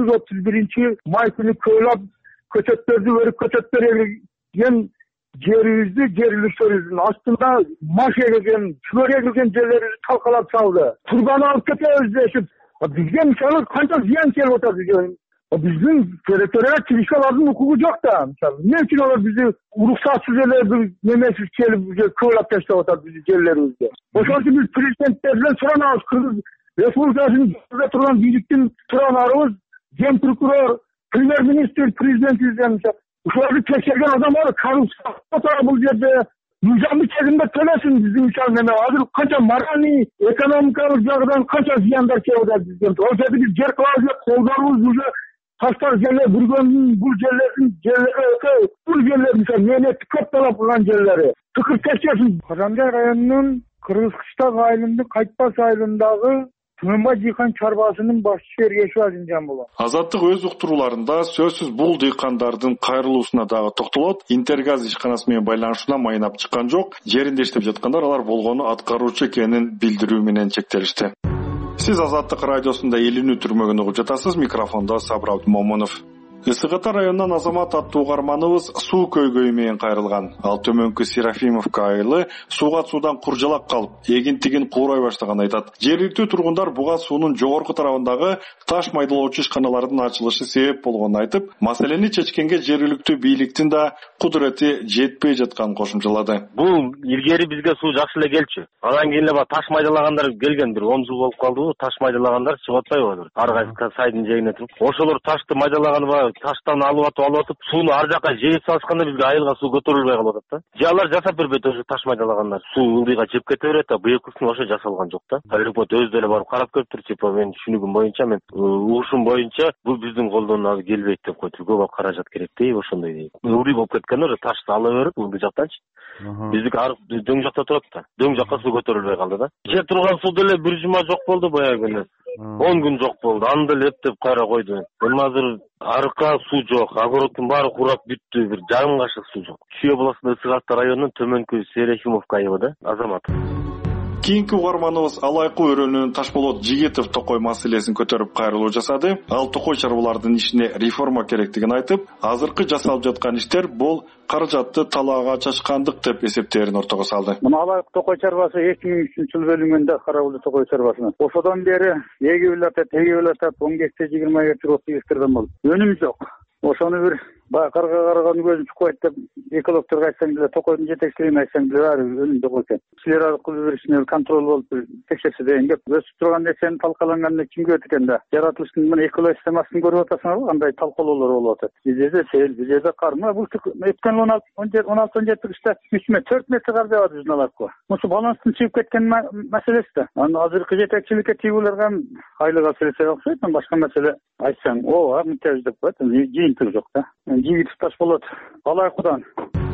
30-31 май күнү көйлөп көчөттөрдү, өрүк көчөттөр эгилген жерибизди, жер үлүшүбүздүн астында маш эгилген, чүгөр эгилген жерлерди талкалап салды. Турганы алып кетебиз дешип, бизге мисалы канча зыян келип атат бизге. Биздин территорияга чыгышалардын укугу жок да. Мисалы, эмне үчүн алар бизди уруксатсыз эле бир немесиз келип бизге көйлөп таштап атат биздин жерлерибизди. Ошон үчүн биз президенттерден суранабыз, Кыргыз Республикасынын турган бийликтин суранарыбыз, ген прокурор, премьер-министр, президентибизден ушуларды текшерген адам бар, коррупция бул жерде мыйзамдуу чегинде төлөсүн. Биздин мисалы эме азыр канча моральный, экономикалык жагынан канча зыяндар келип атат бизге. Ошол жерде биз жер кылабыз деп колдорубуз, уже таштар жерлер бүргөндүн бул жерлердин жерлери бул жерлер мисалы мээнетти көп талап кылган жерлери. Пикир текшерсин. Кадамжай районунун Кыргыз Кыштак айылындын Кайтпас айылындагы Түмөнбай дыйкан чарбасынын башчысы Эргешев Азимжан болот. Азаттык өз уктурууларында сөзсүз бул дыйкандардын кайрылуусуна дагы токтолот. Интергаз ишканасы менен байланышууна майнап чыккан жок. Жеринде иштеп жаткандар алар болгону аткаруучу экенин билдирүү менен чектелишти. Сиз Азаттык радиосунда элүүнү түрмөгүн угуп жатасыз. Микрофондо Сабыр Абдумомунов. Ысык Ата районунан Азамат аттуу угарманыбыз суу көйгөйү менен кайрылган. Ал төмөнкү Серафимовка айылы сууга суудан куржалак калып, эгин-тигин куурай баштаганын айтат. Жергиликтүү тургундар буга суунун жогорку тарабындагы таш майдалоочу ишканалардын ачылышы себеп болгонун айтып, маселени чечкенге жергиликтүү бийликтин да кудурети жетпей жатканын кошумчалады. Бул илгери бизге суу жакшы эле келчү. Анан кийин эле таш майдалагандар келген, бир 10 жыл болуп калдыбы, таш майдалагандар чыгып атпайбы? Ар кайсы сайдын жээгине туруп. Ошолор ташты майдалаганы таштан алып атып, сууну ар жака жээп салышканда бизге айылга суу көтөрүлбөй калып атат да. Же алар жасап бербейт, ошо таш майдалагандар. Суу ылдыйга чеп кете берет да, быйылкысын ошо жасалган жок да. Өкмөт өзү деле барып карап көрүптүр, типа мен түшүнүгүм боюнча, мен угушум боюнча бул биздин колдон азыр келбейт деп койту. Көп каражат керек дейт, ошондой дейт. Ылдый болуп кеткен ошо ташты ала берип, ылдый жактанчы. Биздики дөң жакта турат да. Дөң жакка суу көтөрүлбөй калды да. Же турган суу деле бир жума жок болду баягы күнү. 10 күн жок болду. Анда эле эптеп кайра койду. Эми азыр арка суу жок, огороддун баары курап бүттү, бир жарым кашык суу жок. Чүй областында Ысык Ата районунун төмөнкү Серафимовка айылы да, Азамат. Кийинки угарманыбыз Алайкуу өрөөнүнүн Ташболот Жигитов Токой маселесин көтөрүп кайрылуу жасады. Ал Токой чарбалардын ишине реформа керектигин айтып, азыркы жасалып жаткан иштер бул каражатты талаага чачкандык деп эсептерин ортого салды. Мына Алайкуу Токой чарбасы 2003-жылы бөлүнгөндө Карабулду Токой чарбасына. Ошодон бери эгип атат, 10 гектар 20 гектар 30 гектардан болуп. Өнүм жок. Ошону бир карга караган көзүн чукпайт деп экологторго айтсаң деле, Токойдун жетекчилигине айтсаң деле баары өнүм жок экен. Силер аркылуу бир ишине контроль болуп текшерсе деген кеп. Өсүп турган нерсени талкаланганда кимге өтөт экен да? Жаратылыштын мына экосистемасын көрүп атасыңарбы? Кандай талкалоолор болуп атат. Бул жерде сел, бул жерде кар. Мына бул өткөн 16-17 кышта 3 метр, 4 метр кар жаады биздин Алайкууга. Мушу баланстын чыгып кеткен маселеси да. Аны азыркы жетекчиликке тийгүлөргө айлык маселеси окшойт, башка маселе айтсаң, ооба, мынтебиз деп коет. Жыйынтыгы жок да. Жигитов Ташболот Алайкуудан.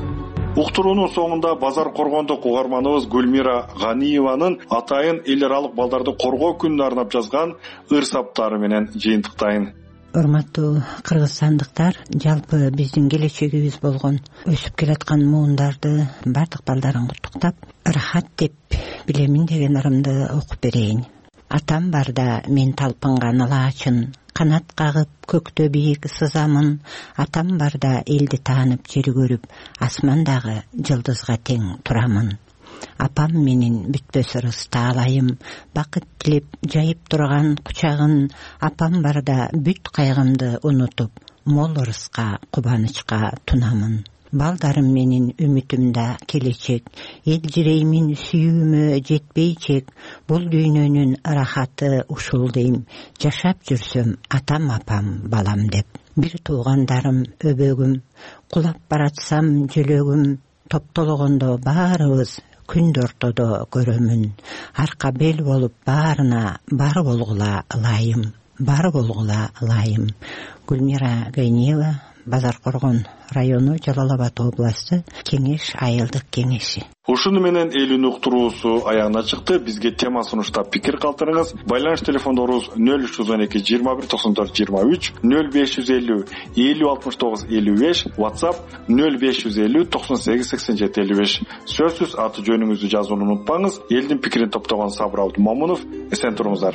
Уктуруунун соңунда Базар Коргондук угарманыбыз Гүлмира Ганиеванын атайын эл аралык балдарды коргоо күнүнө арнап жазган ыр-саптары менен жыйынтыктайын. Урматтуу кыргызстандыктар, жалпы биздин келечегибиз болгон өсүп келаткан муундарды бардык балдарын куттуктап, рахат деп билемин деген ырымды окуп берейин. Атам барда мен талпынган алаачын канат кагып көктө бийик сызамын, атам барда элди таанып жер көрүп, асмандагы жылдызга тең турамын. Апам менин бүтпөс ырыс таалайым, бакыт тилеп жайып турган кучагын, апам барда бүт кайгымды унутуп, мол ырыска кубанычка тунамын. Балдарым менин үмүтүмда келечек, элжиреймин сүйүүмө жетпейчек, бул дүйнөнүн рахаты ушул дейм, жашап жүрсөм атам апам балам деп. Бир туугандарым өбөгүм, кулап баратсам жөлөгүм, топтологондо баарыбыз күндү ортодо көрөмүн, арка бел болуп баарына бар болгула ылайым, бар болгула ылайым. Гүлмира Гайниева, Базар Коргон району, Жалал Абад областы, Кеңеш айылдык кеңеши. Ушуну менен элүүнүн уктуруусу аягына чыкты. Бизге тема сунуштап пикир калтырыңыз. Байланыш телефондорубуз 0312 21 94 23, 0550 50 69 55, WhatsApp 0550 98 87 55. Сөзсүз аты жөнүңүздү жазууну унутпаңыз. Элдин пикирин топтогон Сабыр Абдумомунов. Эсен туруңуздар.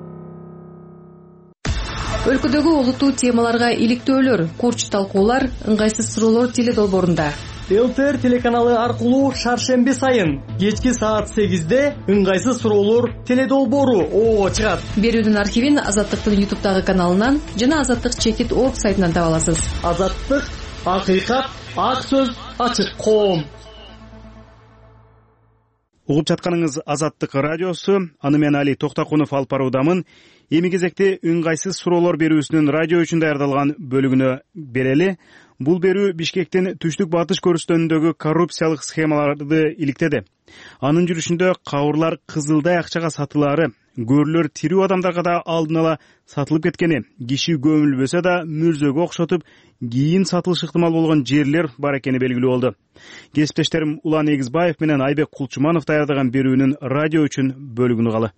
Өлкөдөгү олуттуу темаларга иликтөөлөр, курч талкуулар, ыңгайсыз суроолор теледолбоорунда. ЛТР телеканалы аркылуу шаршемби сайын кечки саат 8-де ыңгайсыз суроолор теледолбоору чыгат. Берүүнүн архивин Азаттыктын YouTube'дагы каналынан жана azаттык.org сайтынан таба аласыз. Азаттык, акыйкат, ак сөз, ачык коом. Угуп жатканыңыз Азаттык радиосу, аны мен Али Токтакунов алып баруудамын. Эми кезекте ыңгайсыз суроолор берүүсүнүн радио үчүн даярдалган бөлүгүнө берели. Бул берүү Бишкектин түштүк батыш көрүстөнүндөгү коррупциялык схемаларды иликтеди. Анын жүрүшүндө кабырлар кызылдай акчага сатылаары, көрлөр тирүү адамдарга да алдын ала сатылып кеткени, киши көмүлбөсө да мүрзөгө окшотуп кийин сатылышы ыктымал болгон жерлер бар экени белгилүү болду. Кесиптештерим Улан Эгизбаев менен Айбек Кулчуманов даярдаган берүүнүн радио үчүн бөлүгүн угалы.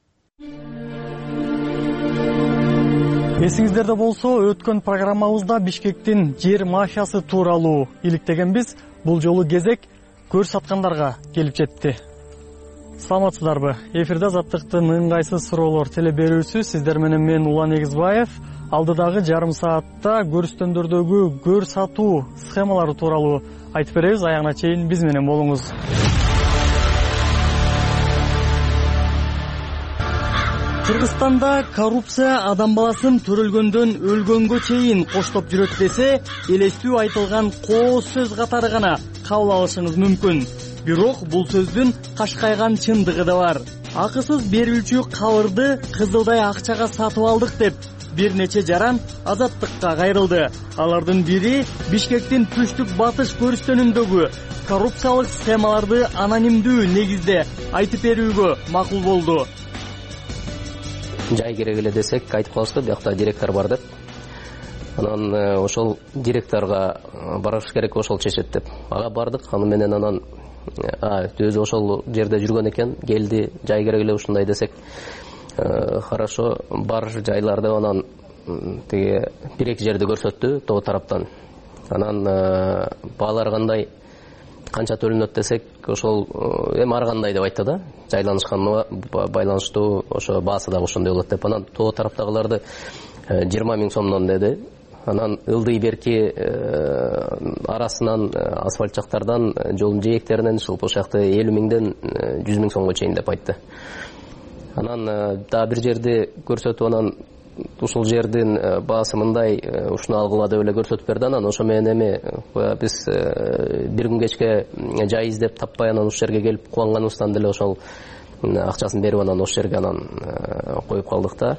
Эсиңиздерде болсо, өткөн программабызда Бишкектин жер мафиясы тууралуу иликтегенбиз. Бул жолу кезек көр саткандарга келип жетти. Саламатсыздарбы? Эфирде Азаттыктын ыңгайсыз суроолор телеберүүсү, сиздер менен мен Улан Эгизбаев. Алдыдагы жарым саатта көрүстөндөрдөгү көр сатуу схемалары тууралуу айтып беребиз. Аягына чейин биз менен болуңуз. Кыргызстанда коррупция адам баласын төрөлгөндөн өлгөнгө чейин коштоп жүрөт десе, элестүү айтылган кооз сөз катары гана кабыл алышыңыз мүмкүн. Бирок бул сөздүн кашкайган чындыгы да бар. Акысыз берүүчү кабырды кызылдай акчага сатып алдык деп бир нече жаран Азаттыкка кайрылды. Алардын бири Бишкектин түштүк батыш көрүстөнүндөгү коррупциялык схемаларды анонимдүү негизде айтып берүүгө макул болду. Жай керек эле десек, айтып калышты, биякта директор бар деп. Анан ошол директорго барыш керек, ошол чечет деп. Ага бардык, аны менен анан өзү ошол жерде жүргөн экен, келди, жай керек эле ушундай десек, хорошо, бар жайларды анан тиги бир-эки жерди көрсөттү тоо тараптан. Анан баалар кандай, канча төлөнөт десек, ошол эми ар кандай деп айтты да, жайланышканга байланыштуу ошо баасы дагы ошондой болот деп. Анан тоо тараптагыларды 20 000 сомдон деди. Анан ылдый берки арасынан асфальт жактардан, жолдун жээктеринен ушул ошакты 50 000ден 100 000 сомго чейин деп айтты. Анан дагы бир жерди көрсөтүп, анан ушул жердин баасы мындай, ушуну алгыла деп эле көрсөтүп берди. Анан ошо менен эми биз бир күн кечке жай издеп таппай, анан ушул жерге келип кубанганыбыздан деле ошол акчасын берип, анан ошол жерге анан коюп калдык да.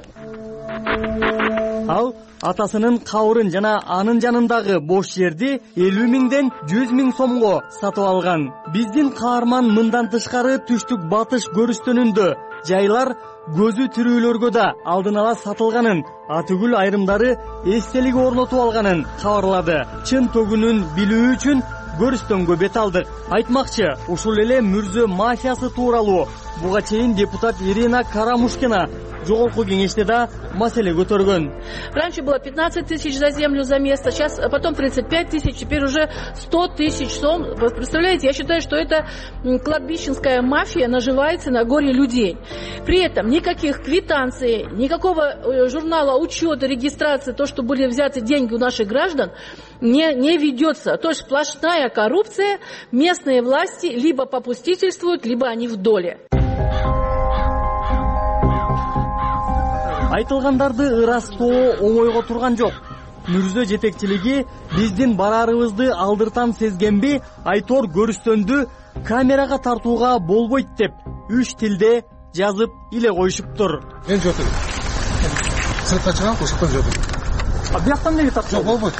Ал атасынын кабырын жана анын жанындагы бош жерди 50 000ден 100 000 сомго сатып алган. Биздин каарман мындан тышкары түштүк батыш көрүстөнүндө жайлар көзү тирүүлөргө да алдын ала сатылганын, атүгүл айрымдары эстелик орнотуп алганын кабарлады. Чын төгүнүн билүү үчүн көрүстөнгө бет алдык. Айтмакчы, ушул эле Мүрзө мафиясы тууралуу буга чейин депутат Ирина Карамушкина жогорку кеңеште да маселе көтөргөн. Раньше было 15 тысяч за землю за место, сейчас потом 35 тысяч, теперь уже 100 тысяч сом. Вы представляете, я считаю, что это кладбищенская мафия наживается на горе людей. При этом никаких квитанций, никакого журнала учета, регистрации, то, что были взяты деньги у наших граждан, не ведется. То есть сплошная коррупция, местные власти либо попустительствуют, либо они в доле. Айтылгандарды ырастоо оңойго турган жок. Мүрзө жетекчилиги биздин барарыбызды алдыртан сезгенби, Айтор көрүстөндү камерага тартууга болбойт деп 3 тилде жазып иле коюшуптур. Мен жотум. Сыртка чыгам, ошондон жотум. Бияктан неге тартып? Жок, болбойт.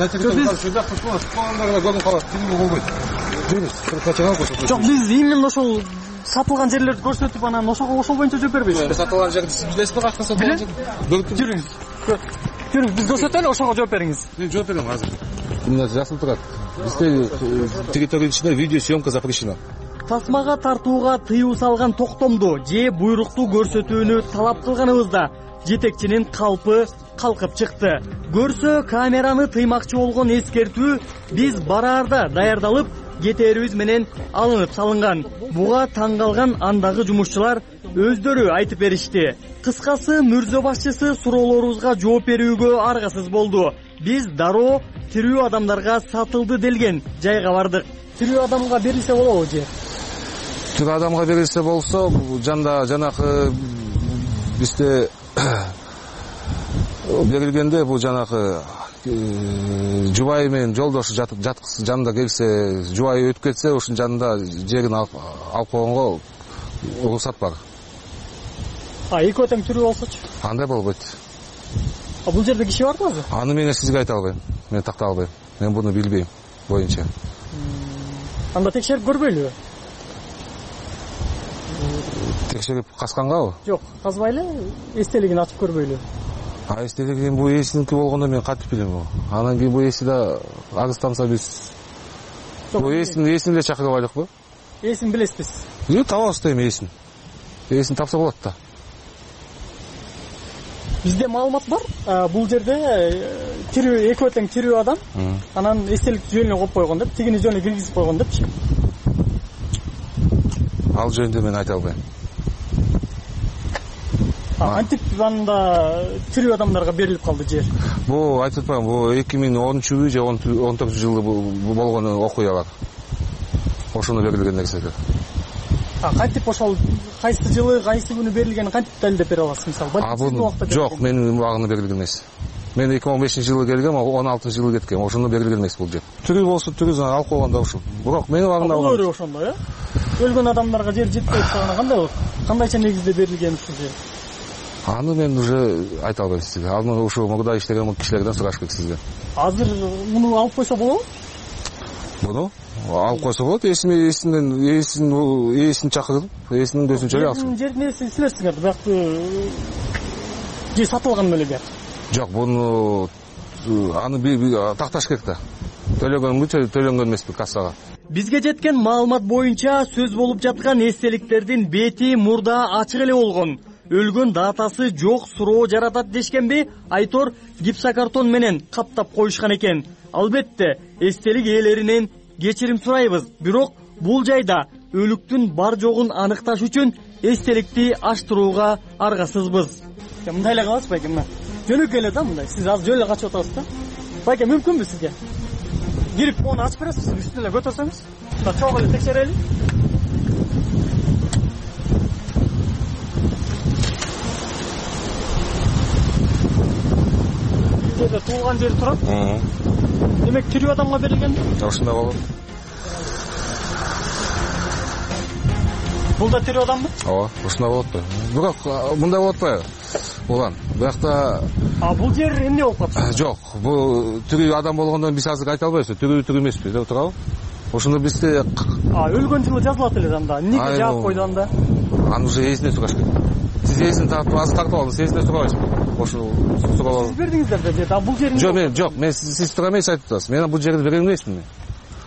Жок, биз именно ошол сатылган жерлерди көрсөтүп, анан ошол боюнча жооп бербейсизби? Сатылган жерди сиз билесизби, качан сатылган жерди? Жүрүңүз. Жүрүңүз, биз көрсөтөлү, ошого жооп бериңиз. Мен жооп берем азыр. Мына жазылып турат. Бизде территория ичинде видеосъемка запрещена. Тасмага тартууга тыюу салган токтомду же буйрукту көрсөтүүнү талап кылганыбызда жетекчинин калпы калкып чыкты. Көрсө камераны тыймакчы болгон эскертүү биз бараарда даярдалып кетээрибиз менен алынып салынган. Буга таң калган андагы жумушчулар өздөрү айтып беришти. Кыскасы, Мүрзө башчысы суроолорубузга жооп берүүгө аргасыз болду. Биз дароо тирүү адамдарга сатылды делген жайга бардык. Тирүү адамга берилсе болобу же? Тирүү адамга берилсе болсо, жанакы бизде берилгенде бул жанакы жубайы менен жолдошу жаткысы жанында келсе, жубайы өтүп кетсе, ушунун жанында жерин алып койгонго уруксат бар. Экөө тең тирүү болсочу? Андай болбойт. Бул жерде киши барбы азыр? Аны мен сизге айта албайм. Мен такта албайм. Мен буну билбейм боюнча. Анда текшерип көрбөйлүбү? Текшерип казгангабы? Жок, казбай эле эстелигин ачып көрбөйлүбү? Эстелигин бул эсиники болгондо мен кантип билем бу. Анан кийин бул эси да арызданса биз бул эсин эле чакырып алайлыкпы? Эсин билесизби? Жок, табабыз дейм эсин. Эсин тапса болот да. Бизде маалымат бар. Бул жерде тирүү, экөө тең тирүү адам, анан эстелик жөнүнө коюп койгон деп, тигини жөнүнө киргизип койгон депчи. Ал жөнүндө мен айта албайм. Антип анда тирүү адамдарга берилип калды жер. Бул айтып атпайм, бул 2013 же 14 жылы болгон окуялар. Ошону берилген нерселер. Кантип ошол кайсы жылы, кайсы күнү берилгенин кантип далилдеп бере аласыз мисалы? Жок, менин убагында берилген эмес. Мен 2015-жылы келгем, 16-жылы кеткем. Ошондо берилген эмес бул жер. Тирүү болсо тирүү алып койгондо ушул. Бирок менин убагымда алган. Бул ошондо, э? Өлгөн адамдарга жер жетпей калган кандай болот? Кандайча негизде берилген ушул жер? Аны мен уже айта албайм сизге. Аны ушул мурда иштеген кишилерден сураш керек сизге. Азыр муну алып койсо болобу? Буну алып койсо болот. Эсин чакырып, эсинин дөсүнчө алсын. Жердин нерсин силерсиңер, биякты же сатылган беле бияк? Жок, буну аны такташ керек да. Төлөнгөн эмеспи кассага. Бизге жеткен маалымат боюнча сөз болуп жаткан эстеликтердин бети мурда ачык эле болгон. Өлгөн датасы жок суроо жаратат дешкенби, Айтор гипсокартон менен каптап коюшкан экен. Албетте, эстелик ээлеринен кечирим сурайбыз. Бирок бул жайда өлүктүн бар жогун аныкташ үчүн эстеликти ачтырууга аргасызбыз. Мындай эле кылабыз байке, мына. Жөнөкөй эле да мындай. Сиз азыр жөн эле качып атасыз да. Байке, мүмкүнбү сизге? Кирип мону ачып бересизби? Үстүнө эле көтөрсөңүз? Мына чогуу эле текшерели. Жерде туулган жери турат. Демек тирүү адамга берилген? Ошондой болот. Бул да тирүү адамбы? Ооба, ошондой болот да. Бирок мындай болот атпайбы? Улан, биякта бул жер эмне болуп калат? Жок, бул тирүү адам болгондон биз азыр айта албайбыз. Тирүү эмеспи, деп турабы? Ошондо бизде өлгөн жылы жазылат эле анда. Эмнеге жаап койду анда? Аны уже эсине сураш керек. Сиз эсин тартып, азыр тартып алдыңыз, эсине сурабайсызбы? Ошол суроолор. Сиз бердиңиздер да, бул жерин. Жок, мен сиз тура эмес айтып атасыз. Мен бул жерди берген эмесмин.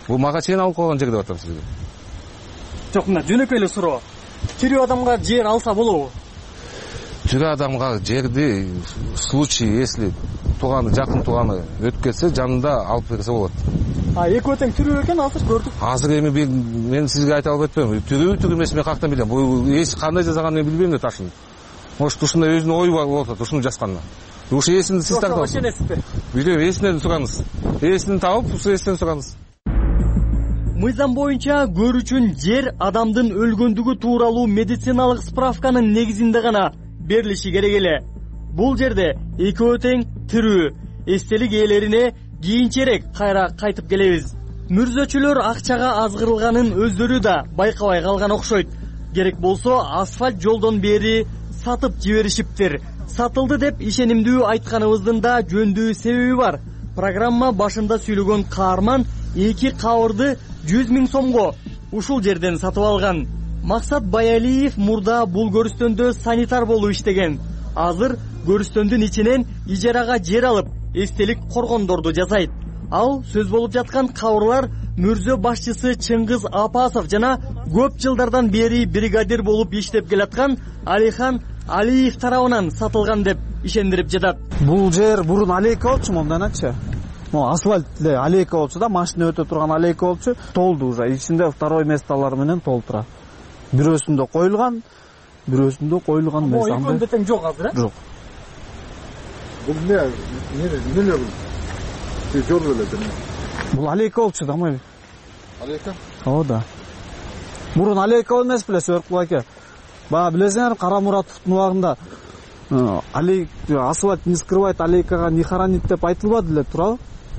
бул мага чейин алып койгон жер деп атам сизге. Жок, мына жөнөкөй эле суроо. Тирүү адамга жер алса болобу? Тирүү адамга жерди случай, если жакын тууганы өтүп кетсе, жанында алып берсе болот. Экөө тең тирүү экен, азыр көрдүк. Азыр эми мен сизге айта албай атпайм. Тирүү эмес, мен каяктан билем. Бул эч кандай жасаганын мен билбейм да ташын. Может, ушундай өзүнүн ою болуп атат, ушуну жазганына. Ушу эсин сиз тартасыз. Билем, эсинен сураңыз. Эсин табып, ушу эсинен сураңыз. Мыйзам боюнча көрүүчүн жер адамдын өлгөндүгү тууралуу медициналык справканын негизинде гана берилиши керек эле. Бул жерде экөө тең тирүү. Эстелик ээлерине кийинчерээк кайра кайтып келебиз. Мүрзөчүлөр акчага азгырылганын өздөрү да байкабай калган окшойт. Керек болсо асфальт жолдон бери сатып жиберишиптир. Сатылды деп ишенимдүү айтканыбыздын да жөндүү себеби бар. Программа башында сүйлөгөн каарман 2 кабырды 100 000 сомго ушул жерден сатып алган. Максат Баялиев мурда бул көрүстөндө санитар болуп иштеген. Азыр көрүстөндүн ичинен ижарага жер алып, эстелик коргондорду жасайт. Ал сөз болуп жаткан кабырлар Мүрзө башчысы Чыңгыз Апасов жана көп жылдардан бери бригадир болуп иштеп келаткан Алихан Алиев тарабынан сатылган деп ишендирип жатат. Бул жер бурун алейка болчу, монданачы. Асфальт эле алейка болчу да, машина өтө турган алейка болчу, толду уже. Ичинде второй месталар менен толтура. Бирөөсүндө коюлган, бирөөсүндө коюлган эмес. Экөөндө тең жок азыр, Жок. Бул эмне бул? Жол эле. Бул алейка болчу да, мой. Алейка? Да. Мурун алейка эмес беле, Сөркул аке. Бага билесиңер, Карамуратовдун убагында асфальт не скрывает, алейкага не хоронит деп айтылбады эле, туурабы?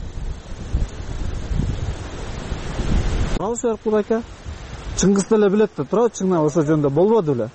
Туурабы, Сөркул аке? Чыңгыз деле билет да, туурабы? Чыңгыз ошо жөнүндө болбоду эле.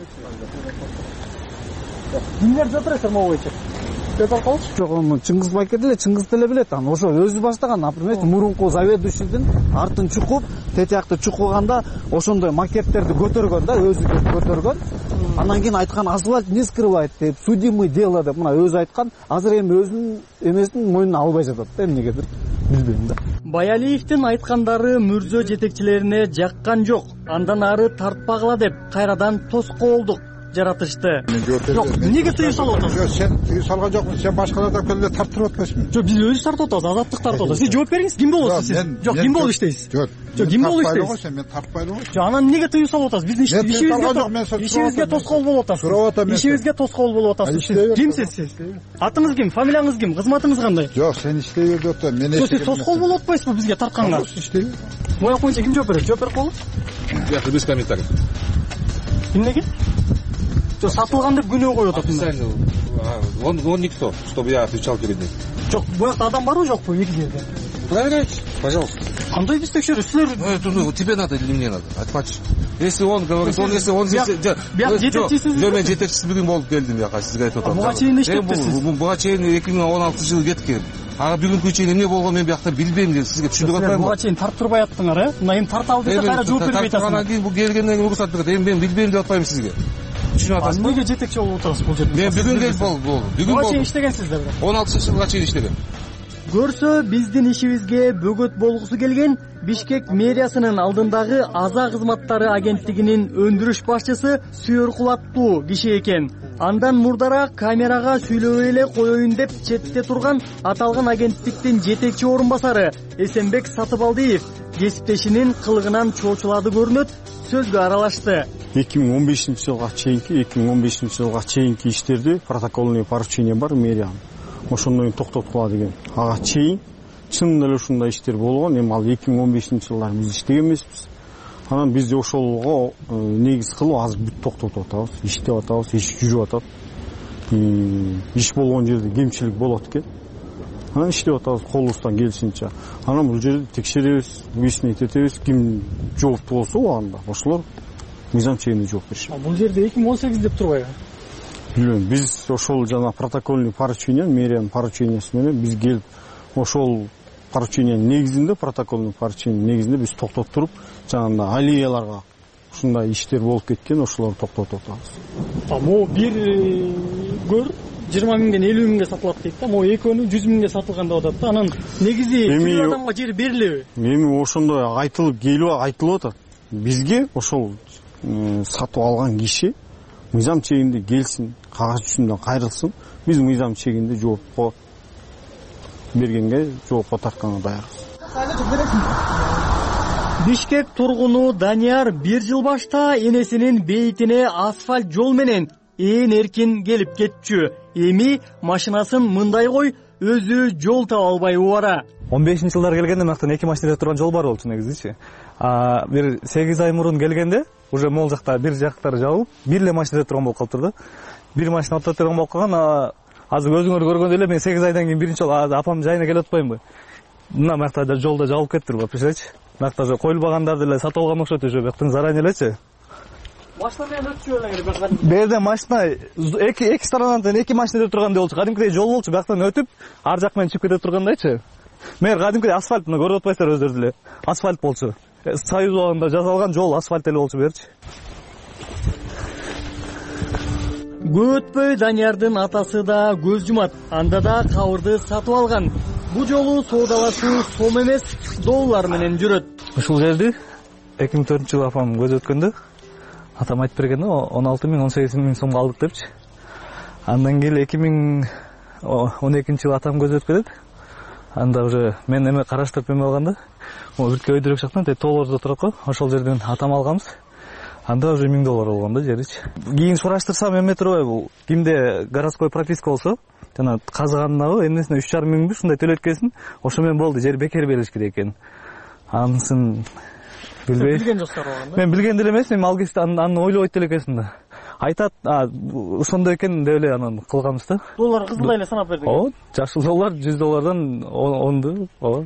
Кимдер жатыр могу боюнча? Жок, Чыңгыз байке деле, Чыңгыз деле билет. Аны ошо өзү баштаган, например, мурунку заведующийдин артын чукуп, тетиякты чукуганда ошондой макеттерди көтөргөн да, өзү көтөргөн. Андан кийин айткан асфальт не скрывает деп, судимый дело деп мына өзү айткан. Азыр эми өзүнүн эмесин мойнуна албай жатат да, эмнегедир билбейм да. Баялиевдин айткандары Мүрзө жетекчилерине жаккан жок. Андан ары тартпагыла деп кайрадан тоскоолдук жаратышты. Жок, эмнеге тыюу салып атасың? Сен тыюу салган жокмун, сен башкалардан келип тартырып атпайсыңбы? Жок, биз өзүбүз тартып атабыз, азаттык тартып атабыз. Сиз жооп бериңиз, ким болосуз сиз? Жок, ким болуп иштейсиз? Жок, ким болуп иштейсиз? Мен тартпайлы го. Жок, анан эмнеге тыюу салып атасыз? Биздин ишибизге тоскоол болуп атасыз. Ишибизге тоскоол болуп атасыз. Кимсиз сиз? Атыңыз ким? Фамилияңыз ким? Кызматыңыз кандай? Жок, сен иштей бер деп атам. Мен Сиз тоскоол болуп атпайсызбы бизге тартканга? Иштей. Моя боюнча ким жооп берет? Жооп берип коелу. Жок, без комментариев. Эмнеге? Жок, сатылган деп күнөө коюп атат. Он никто, чтобы я отвечал перед ним. Жок, буякта адам барбы жокпу эки жерде? Проверяйте, пожалуйста. Кандай биз текшеребиз? Силер тебе надо или мне надо? Айтпачы. Если он говорит, если он здесь... Мен жетекчиси бүгүн болуп келдим бияка, сизге айтып атам. Буга чейин иштептирсиз. Буга чейин 2016 жылы кеткен. Ага бүгүнкү чейин эмне болгон мен биякта билбейм деп сизге түшүндүрүп атпаймынбы? Буга чейин тартырбай аттыңар, э? Мына эми тартабы десе кайра жооп бербей атасың. Анан кийин бул келгенден кийин уруксат берет. Эми мен билбейм деп атпаймынбы сизге? Түшүнүп атасызбы? Эмнеге жетекчи болуп атасыз бул жерде? Мен бүгүн келип болду. Бүгүн буга чейин иштегенсиз да бирок. 16-жылга чейин иштегем. Көрсө биздин ишибизге бөгөт болгусу келген Бишкек мэриясынын алдындагы Аза кызматтары агенттигинин өндүрүш башчысы Сүйөркул аттуу киши экен. Андан мурдараак камерага сүйлөбөй эле коеюн деп четте турган аталган агенттиктин жетекчи орун басары Эсенбек Сатыбалдиев кесиптешинин кылыгынан чоочулады көрүнөт, сөзгө аралашты. 2015 жылга чейинки иштерди протокольный поручение бар мэриянын. Ошондон токтоткула деген. Ага чейин чын эле ушундай иштер болгон. Эми ал 2015 жылдары биз иштеген эмеспиз. Анан бизде ошолго негиз кылып азыр бүт токтотуп атабыз, иштеп атабыз, иш жүрүп атат. Иш болгон жерде кемчилик болот экен. Анан иштеп атабыз колубуздан келишинче. Анан бул жерди текшеребиз, выяснить этебиз, ким жооптуу болсо убагында ошолор мыйзам чегинде жооп беришет. Бул жерде 2018 деп турбайбы? Билбейм, биз ошол жана протокольный поручение, мэриянын поручениясы менен биз келип ошол поручениянын негизинде, протокольный поручениянын негизинде биз токтотуруп, жанагындай алияларга ушундай иштер болуп кеткен, ошолорду токтотуп атабыз. Могу бир 20 миңден 50 миңге сатылат дейт да. Могу экөөнү 100 миңге сатылган деп атат да. Анан негизи бир адамга жер берилеби? Эми ошондой айтылып атат. Бизге ошол сатып алган киши мыйзам чегинде келсин, кагаз жүзүндө кайрылсын. Биз мыйзам чегинде жоопко бергенге, жоопко тартканга даярбыз. Бишкек тургуну Данияр 1 жыл башта энесинин бейитине асфальт жол менен эркин келип кетчү. Эми машинасын мындай кой, өзү жол таба албай убара. 15-жылдар келгенде мактан 2 машина турган жол бар болчу негизичи. Бир 8 ай мурун келгенде уже могул жакта бир жактары жабылып, бир эле машина турган болуп калыптыр да. Бир машина отто турган болуп калган. Азыр өзүңөр көргөндөй эле мен 8 айдан кийин биринчи жолу апам жайына келип атпаймынбы? Мына макта жолдо жабылып кеттир, представляете? Макта коюлбагандарды эле сатып алган окшойт уже бактын заранее элечи. Машина менен өтчү эле. Берде машина эки сторонан 2 машина өтүп тургандай болчу. Кадимкидей жол болчу, бактан өтүп, ар жак менен чыгып кетип тургандайчы. Мен кадимкидей асфальт, мына көрүп атпайсыздар өздөрү эле. Асфальт болчу. Союз убагында жасалган жол асфальт эле болчу берчи. Көтпөй Даниярдын атасы да көз жумат. Анда да кабырды сатып алган. Бу жолу соодалашуу сом эмес, доллар менен жүрөт. Ушул жерди 2004-жылы апам көз өткөндө атам айтып берген, 16 миң, 18 миң сомго алдык депчи. Андан кийин 2012-жылы атам көз өткөн эди. Анда уже мен эме караштырып эме алганда, бирке өйдөрөк жактан толордо турат го, ошол жерден атам алганбыз. Анда уже $1000 болгон да жеричи. Кийин сураштырсам эме турбайбы, бул кимде городской прописка болсо, жана казыганына эмнесине 3,5 миңби ушундай төлөткенсин, ошо менен болду, жер бекер берилиш керек экен. Анысын билбейм. Билген жоксуңар болгон да? Мен билген деле эмес, мен ал кезде аны ойлобойт деле экенсин да. Айтат, ошондой экен деп эле анан кылганбыз да. Доллар кызылдай эле санап бердик. Ооба, жашыл доллар $100 10ду, ооба.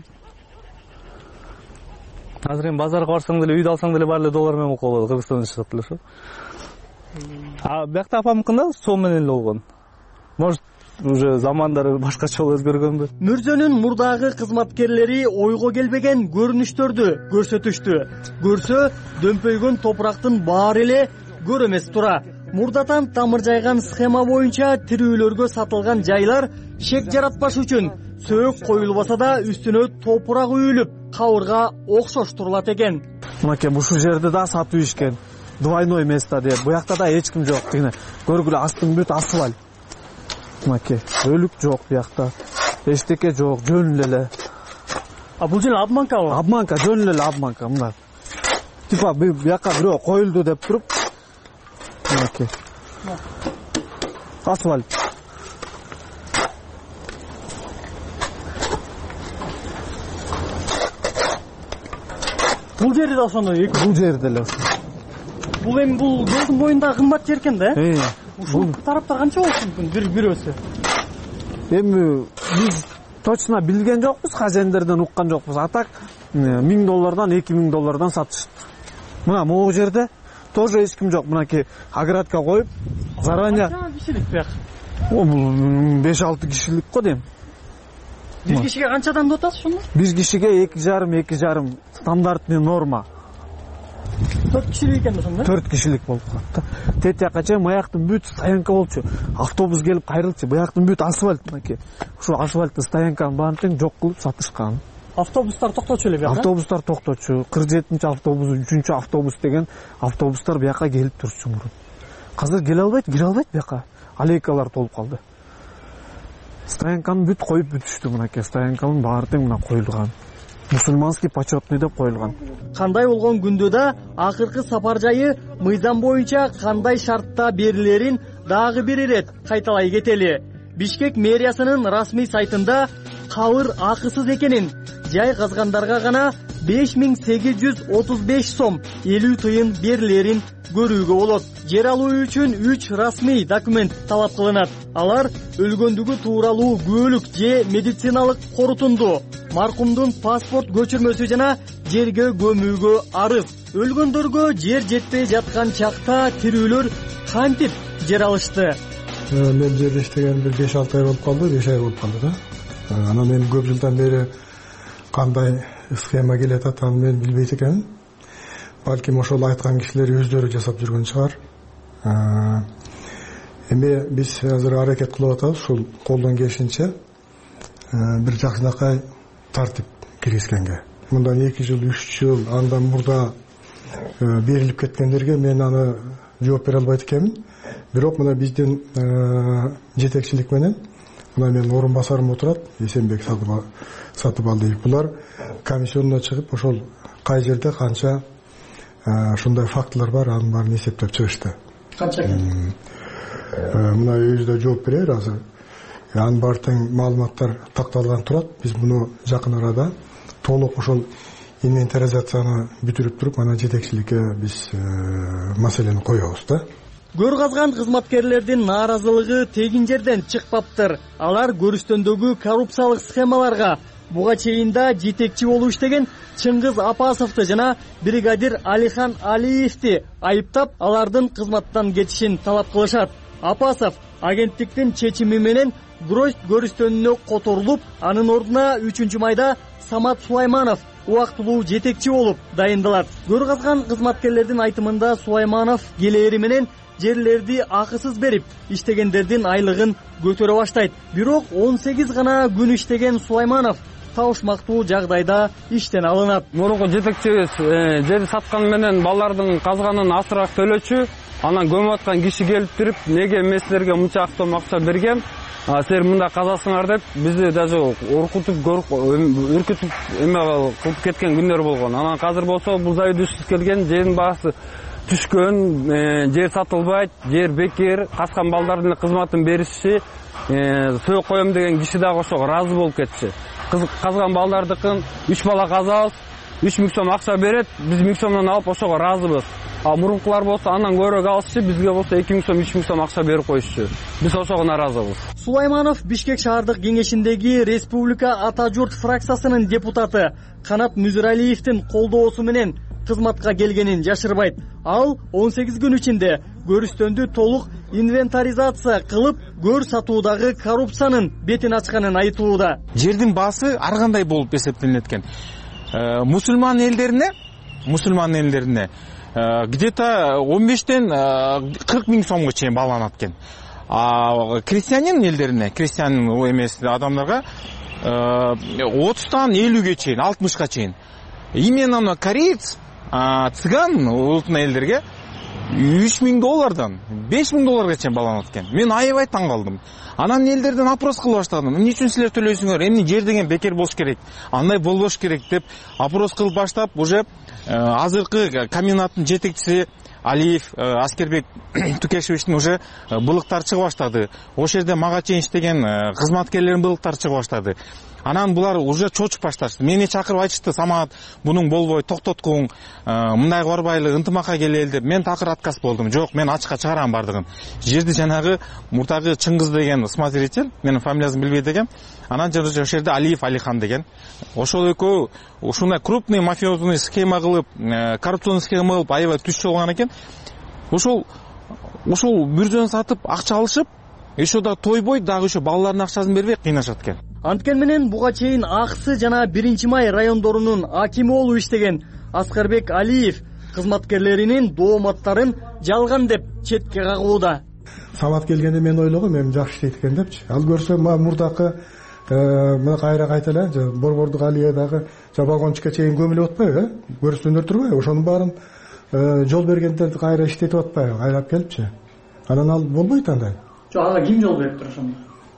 Азыр эми базарга барсаң деле, үйдү алсаң деле бар эле доллар менен болуп калат, Кыргызстандан чыгат эле ошо. Биякта апамыкында сом менен эле болгон. Может, уже замандары башкача болуп өзгөргөнбү? Мүрзөнүн мурдагы кызматкерлери ойго келбеген көрүнүштөрдү көрсөтүштү. Көрсө, дөмпөйгөн топурактын баары эле көр эмес тура. Мурдатан тамыр жайган схема боюнча тирүүлөргө сатылган жайлар шек жаратпаш үчүн сөөк коюлбаса да үстүнө топурак үйүлүп, кабырга окшош турулат экен. Мынакей ушул жерде да сатып ийишкен. Двойной место деп. Буякта да эч ким жок. Тигине көргүлө астын бүт асфальт. Мынакей өлүк жок буякта. Эчтеке жок, жөн эле. Бул жер обманкабы? Обманка, жөн эле обманка мына. Типа буякка бирөө коюлду деп туруп. Мынакей. Асфальт. Бул жерде да ошондой эки. Бул жерде эле. Бул эми бул жолдун боюндагы кымбат жер экен да? Ушул тараптар канча болушу мүмкүн бирөөсү? Эми биз точно билген жокпуз, хазендерден уккан жокпуз. А так $1000, $2000 сатышты. Мына могу жерде тоже эч ким жок. Мынакей оградка коюп, заранее. Канча кишилик бияк? Бул 5-6 кишилик го дейм. Бир кишиге канчадан деп атасыз ошону? Бир кишиге 2,5 стандартный норма. 4 кишилик экен ошондо? 4 кишилик болуп калат да. Тет жакка чейин буяктын бүт стоянка болчу. Автобус келип кайрылчу. Буяктын бүт асфальт мынакей. Ушул асфальтты стоянканы баарын тең жок кылып сатышкан. Автобустар токточу эле бияка? Автобустар токточу. 47-автобус, 3-автобус деген автобустар бияка келип турчу мурун. Азыр келе албайт, кире албайт бияка. Алейкалар толуп калды. Стоянканы бүт коюп бүтүштү мынакей. Стоянканын баары тең мына коюлган. Мусульманский почетный деп коюлган. Кандай болгон күндө да акыркы сапар жайы мыйзам боюнча кандай шартта берилерин дагы бир ирет кайталай кетели. Бишкек мэриясынын расмий сайтында кабыр акысыз экенин, жай казгандарга гана 5835 сом 50 тыйын берилерин көрүүгө болот. Жер алуу үчүн 3 расмий документ талап кылынат. Алар өлгөндүгү тууралуу күбөлүк же медициналык корутунду, маркумдун паспорт көчүрмөсү жана жерге көмүүгө арыз. Өлгөндөргө жер жетпей жаткан чакта тирүүлөр кантип жер алышты? Мен жерде иштеген бир 5-6 ай болуп калды, 5 ай болуп калды да. Анан мен көп жылдан бери кандай схема келет аны мен билбейт экенмин. Балким ошол айткан кишилер өздөрү жасап жүргөн чыгар. эми биз азыр аракет кылып атабыз ушул колдон келишинче бир жакшынакай тартип киргизгенге. Мындан 2 жыл 3 жыл андан мурда берилип кеткендерге мен аны жооп бере албайт экенмин. Бирок мына биздин жетекчилик менен мына менин орун басарым отурат, Эсенбек Сатыбалдиев. Булар комиссионуна чыгып ошол кай жерде канча ушундай фактылар бар, анын баарын эсептеп чыгышты. Канча экен? Мына өзү да жооп берер азыр. Анын баары тең маалыматтар такталган турат. Биз муну жакын арада толук ошол инвентаризацияны бүтүрүп туруп, анан жетекчиликке биз маселени коебуз да. Көр казган кызматкерлердин нааразылыгы тегин жерден чыкпаптыр. Алар көрүстөндөгү коррупциялык схемаларга буга чейин да жетекчи болуп иштеген Чыңгыз Апасовду жана бригадир Алихан Алиевди айыптап, алардын кызматтан кетишин талап кылышат. Апасов агенттиктин чечими менен Гроздь көрүстөнүнө которулуп, анын ордуна 3-майда Самат Сулайманов убактылуу жетекчи болуп дайындалат. Көр казган кызматкерлердин айтымында Сулайманов келери менен жерлерди акысыз берип, иштегендердин айлыгын көтөрө баштайт. Бирок 18 гана күн иштеген Сулайманов табышмактуу жагдайда иштен алынат. Мурунку жетекчибиз жерди саткан менен балдардын казганын асыраак төлөчү, анан көмүп аткан киши келип туруп, неге мен силерге мынча акча бергем, силер мында казасыңар деп бизди даже уркутуп, үркүтүп кылып кеткен күндөр болгон. Анан азыр болсо бул завод келген, жердин баасы түшкөн, жер сатылбайт, жер бекер, качкан балдардын кызматын бериши, сөөгүп коем деген киши дагы ошого ыраазы болуп кетчү. Казган балдардыкын 3 бала казабыз, 3000 сом акча берет, биз 1000 сомдон алып ошого ыраазыбыз. Мурункулар болсо андан көбүрөөк алышчу, бизге болсо 2000 сом, 3000 сом акча берип коюшчу. Биз ошого нааразыбыз. Сулайманов Бишкек шаардык кеңешиндеги Республика Ата журт фракциясынын депутаты Канат Мүзүралиевдин колдоосу менен кызматка келгенин жашырбайт. Ал 18 күн ичинде көрүстөндү толук инвентаризация кылып, көр сатуудагы коррупциянын бетин ачканын айтууда. Жердин баасы ар кандай болуп эсептелинет экен. Мусулман элдерине где-то 15-тен 40 000 сомго чейин бааланат экен. Крестьянин элдерине, крестьянин эмес адамдарга 30-тан 50-ге чейин, 60-га чейин. Именно кореец, цыган улутун элдерге $3000, $5000 чейин бааланат экен. Мен аябай таң калдым. Анан элдерден опрос кыла баштадым. Эмне үчүн силер төлөйсүңөр? Эмне жер деген бекер болуш керек, андай болбош керек деп опрос кылып баштап, уже азыркы комбинаттын жетекчиси Алиев Аскербек Тукешевичтин уже былыктары чыга баштады. Ошол жерде мага чейин иштеген кызматкерлердин былыктары чыга баштады. Анан булар уже чочуп башташты. Мени чакырып айтышты, Самат, бунун болбой, токтоткуң, мындай корбайлы, ынтымакка келели деп. Мен такыр отказ болдум. Жок, мен ачыкка чыгарам бардыгын. Жерди жанагы мурдагы Чыңгыз деген смотритель, менин фамилиясын билбейт экем. Анан ошол жерде Алиев Алихан деген. Ошол экөө ушундай крупный мафиозный схема кылып, коррупционный схема кылып аябай түшчү болгон экен. Ошол бирден сатып акча алышып, еще да тойбой дагы еще балалардын акчасын бербей кыйнашат экен. Анткени менен буга чейин Аксы жана 1-май райондорунун акими болуп иштеген Аскарбек Алиев кызматкерлеринин дооматтарын жалган деп четке кагууда. Самат келгенде мен ойлогом, мен жакшы иштейт экен депчи. Ал көрсө мурдакы мына кайра кайталан Борбордук алиядагы балгончукка чейин көмүлүп атпайбы, көрүстөндөр турбайбы? Ошонун баарын жол бергендерди кайра иштетип атпайбы, кайрап келипчи. Анан ал болбойт андай. Жок, ага ким жол бериптир ошондо?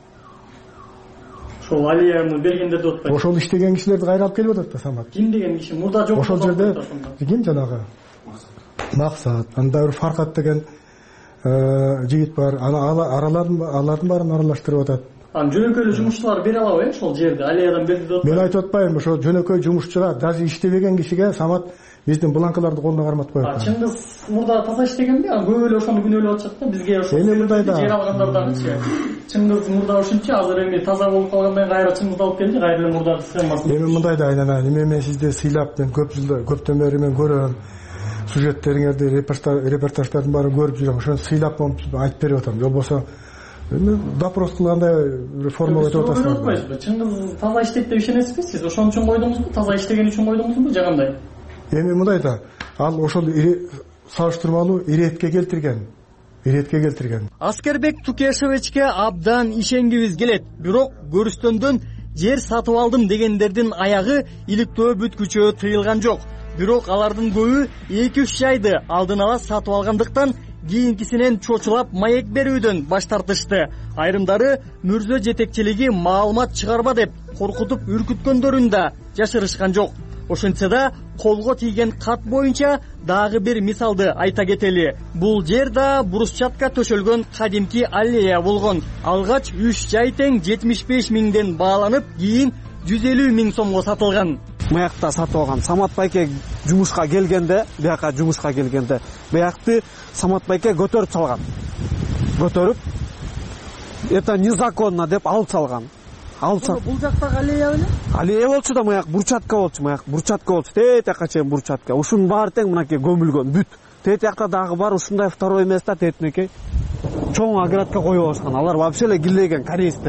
Ошол алияны бергендерди атпайбы? Ошол иштеген кишилерди кайра алып келип атат да Самат. Ким деген киши? Мурда жок. Ошол жерде ким жанагы Максат, анда бир Фаркат деген жигит бар. Алардын баарын аралаштырып атат. Анан жөнөкөй жумушчулар бере алабы ошол жерди? Алиядан берди деп атпайбы? Мен айтып атпайм, ошол жөнөкөй жумушчуга, даже иштебеген кишиге Самат биздин бланкаларды колуна карматпай атпайбы? Чыңгыз мурда таза иштегенби? Көп эле ошону күнөөлөп атышат да, бизге ошол жер алгандардагычы. Чыңгыз мурда ушунча, азыр эми таза болуп калгандан кайра Чыңгызды алып келди, кайра эле мурдагы схемасын. Эми мындай да айнана, эми мен сизди сыйлап, мен көптөн бери мен көрөм. Сюжеттериңерди, репортаждардын баарын көрүп жүрөм. Ошону сыйлап айтып берип атам. Болбосо допрос кылгандай форма өтүп атасызбы? Чыңгыз таза иштейт деп ишенесизби сиз? Ошон үчүн койдуңузбу? Таза иштеген үчүн койдуңузбу? Же кандай? Эми мындай да, ал ошол салыштырмалуу иретке келтирген. иретке келтирген. Аскербек Тукешевичке абдан ишенгибиз келет. Бирок көрүстөндөн жер сатып алдым дегендердин аягы иликтөө бүткүчө тыйылган жок. Бирок алардын көбү 2-3 жайды алдын ала сатып алгандыктан кийинкисинен чочулап маек берүүдөн баш тартышты. Айрымдары мүрзө жетекчилиги маалымат чыгарба деп коркутуп үркүткөндөрүн да жашырышкан жок. Ошентсе да колго тийген кат боюнча дагы бир мисалды айта кетели. Бул жер да брусчатка төшөлгөн кадимки аллея болгон. Алгач 3 жай тең 75 миңден бааланып, кийин 150 миң сомго сатылган. Маякта сатып алган Самат байке жумушка келгенде, маякты Самат байке көтөрүп салган. Көтөрүп, это незаконно деп алып салган. Бул жактагы аллея беле? Аллея болчу да маяк бурчатка болчу. Тетияка чейин бурчатка. Ушунун баары тең мынакей көмүлгөн бүт. Тетиякта дагы бар ушундай второй место тетинекей чоң оградка коюп алышкан. Алар вообще эле киллеген корейстер.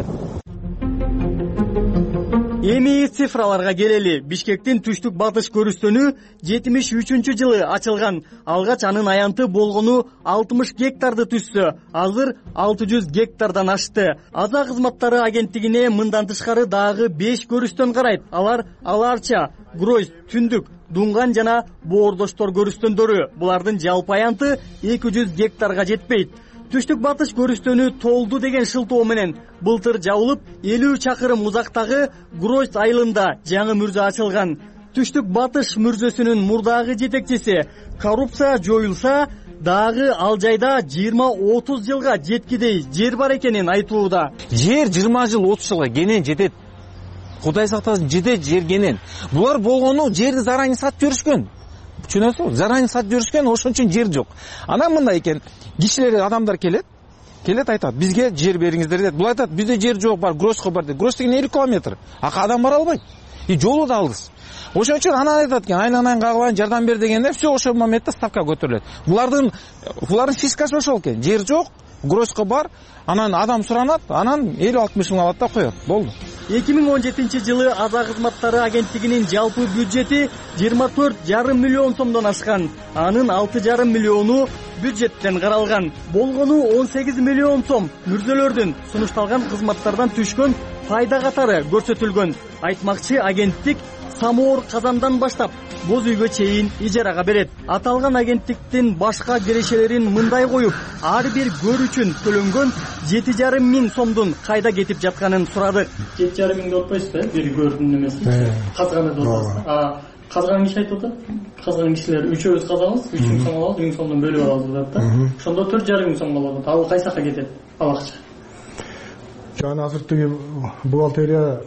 Эми цифраларга келели. Бишкектин түштүк батыш көрүстөнү 73-жылы ачылган. Алгач анын аянты болгону 60 гектарды түссө, азыр 600 гектардан ашты. Аза кызматтары агенттигине мындан тышкары дагы 5 көрүстөн карайт. Алар Аларча, Грозь, Түндүк, Дунган жана Боордоштор көрүстөндөрү. Булардын жалпы аянты 200 гектарга жетпейт. Түштүк батыш көрүстөнү толду деген шылтоо менен былтыр жабылып 50 чакырым узактагы Грозь айылында жаңы мүрзө ачылган. Түштүк батыш мүрзөсүнүн мурдагы жетекчиси коррупция жоюлса дагы ал жайда 20-30 жылга жеткидей жер бар экенин айтууда. Жер 20 жыл 30 жылга кенен жетет. Кудай сактасын, жетет жер кенен. Булар болгону жерди заранее сатып жиберишкен. Түшүнөсүңбү? Заранее сатып жиберишкен, ошон үчүн жер жок. Анан мындай экен, кишилер, адамдар келет айтат, бизге жер бериңиздер дейт. Бул айтат, бизде жер жок, бар, Грозько бар дейт. Грозь деген 50 километр. Адам бара албайт. И жолу да алыс. Ошон үчүн анан айтат экен, айланайын кагылайын, жардам бер дегенде, все ошол моментте ставка көтөрүлөт. Булардын фискасы ошол экен. Жер жок, Грозько бар, анан адам суранат, анан 50-60 миң алат да коёт. Болду. 2017-жылы Аза кызматтары агенттигинин жалпы бюджети 24,5 миллион сомдон ашкан. Анын 6,5 миллиону бюджеттен каралган. Болгону 18 миллион сом мүрзөлөрдүн сунушталган кызматтардан түшкөн пайда катары көрсөтүлгөн. Айтмакчы, агенттик самоор казандан баштап боз үйгө чейин ижарага берет. Аталган агенттиктин башка кирешелерин мындай коюп, ар бир гөр үчүн төлөнгөн 7,5 миң сомдун кайда кетип жатканын сурадык. 7,5 миң деп атпайсыз да, бир көрдүн немеси? Казганы деп атасыз. Казган киши айтып атат. Казган кишилер үчөөбүз казабыз, 3 миң сом алабыз, 1 миң сомдон бөлүп алабыз деп атат. Ошондо 4,5 миң сомго болот. Ал кайсы жака кетет? Ал акча. Жана азыр тиги бухгалтерия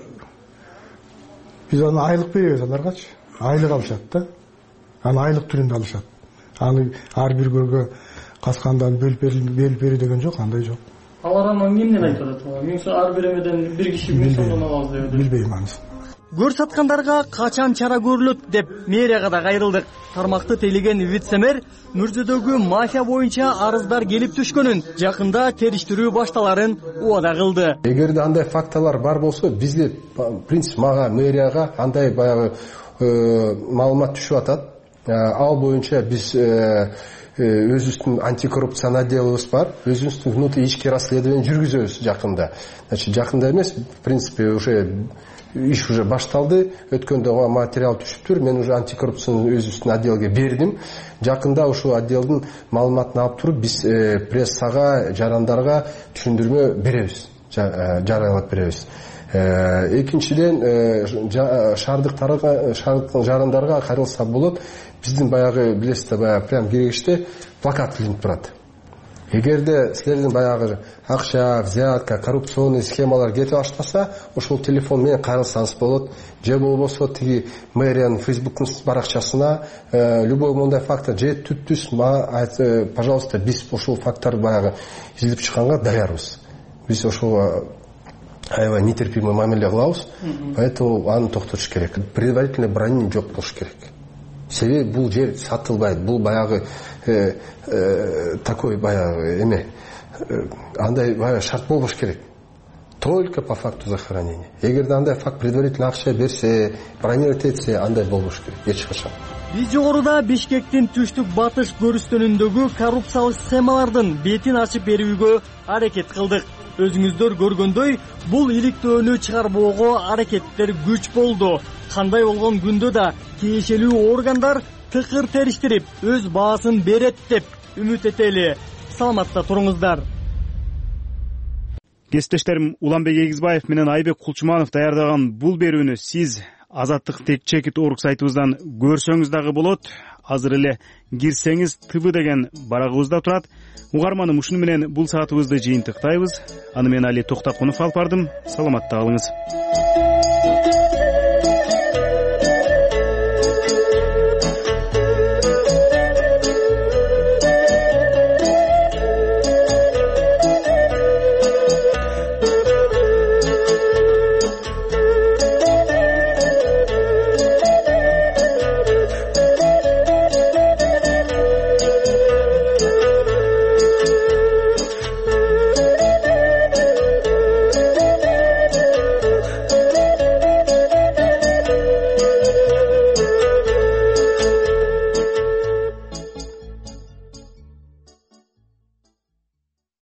биз аны айлык беребиз аларгачы. Айлык алышат да. Аны айлык түрүндө алышат. Аны ар бир көргө каскандан бөлүп берүү деген жок, андай жок. Алар аны эмнен айтып атат? Миң сом ар бир эмеден бир киши 1 миң сомдон алабыз деп. Билбейм анысын. Гөр саткандарга качан чара көрүлөт деп мэрияга да кайрылдык. Тармакты тейлеген вице-мэр мүрзөдөгү мафия боюнча арыздар келип түшкөнүн, жакында териштирүү башталарын убада кылды. Эгерде андай фактылар бар болсо, бизге принцип мага мэрияга андай баягы маалымат түшүп атат. Ал боюнча биз өзүбүздүн антикоррупцион отделыбыз бар, өзүбүздүн внутренний ички расследование жүргүзөбүз жакында. Значит, жакында эмес, в принципе, уже иш уже башталды. Өткөндө материал түшүптүр. Мен уже антикоррупцион өзүбүздүн отделге бердим. Жакында ушул отделдин маалыматын алып туруп, биз прессага, жарандарга түшүндүрмө беребиз, жарыялап беребиз. Экинчиден, шаардык жарандарга кайрылса болот. Биздин баягы, билесиз, баягы прям киргичте плакат илинип турат. Эгерде силердин баягы акча, взятка, коррупционный схемалар кетип баштаса, ошол телефон менен кайрылсаңыз болот. Же болбосо тиги мэриянын фейсбуктун баракчасына любой мындай фактор же түз, пожалуйста, биз ошол факттарды баягы изилип чыкканга даярбыз. Биз ошого аябай нетерпимый мамиле кылабыз, поэтому аны токтотуш керек. Предварительный бронение жок болуш керек. Себеби бул жер сатылбайт, бул баягы такой баягы эме, андай баягы шарт болбош керек. Только по факту захоронения. Эгерде андай факт предварительно акча берсе, бронировать этсе, андай болбош керек, эч качан. Биз жогоруда Бишкектин түштүк батыш көрүстөнүндөгү коррупциялык схемалардын бетин ачып берүүгө аракет кылдык. Өзүңүздөр көргөндөй, бул иликтөөнү чыгарбоого аракеттер күч болду. Кандай болгон күндө да тиешелүү органдар тыкыр териштирип, өз баасын берет деп үмүт этели. Саламатта туруңуздар. Кесиптештерим Уланбек Эгизбаев менен Айбек Кулчуманов даярдаган бул берүүнү сиз Азаттык чекит орг сайтыбыздан көрсөңүз дагы болот. Азыр эле кирсеңиз ТВ деген барагыбызда турат. Угарманым, ушуну менен бул саатыбызды жыйынтыктайбыз. Аны мен Али Токтакунов алып бардым. Саламатта калыңыз.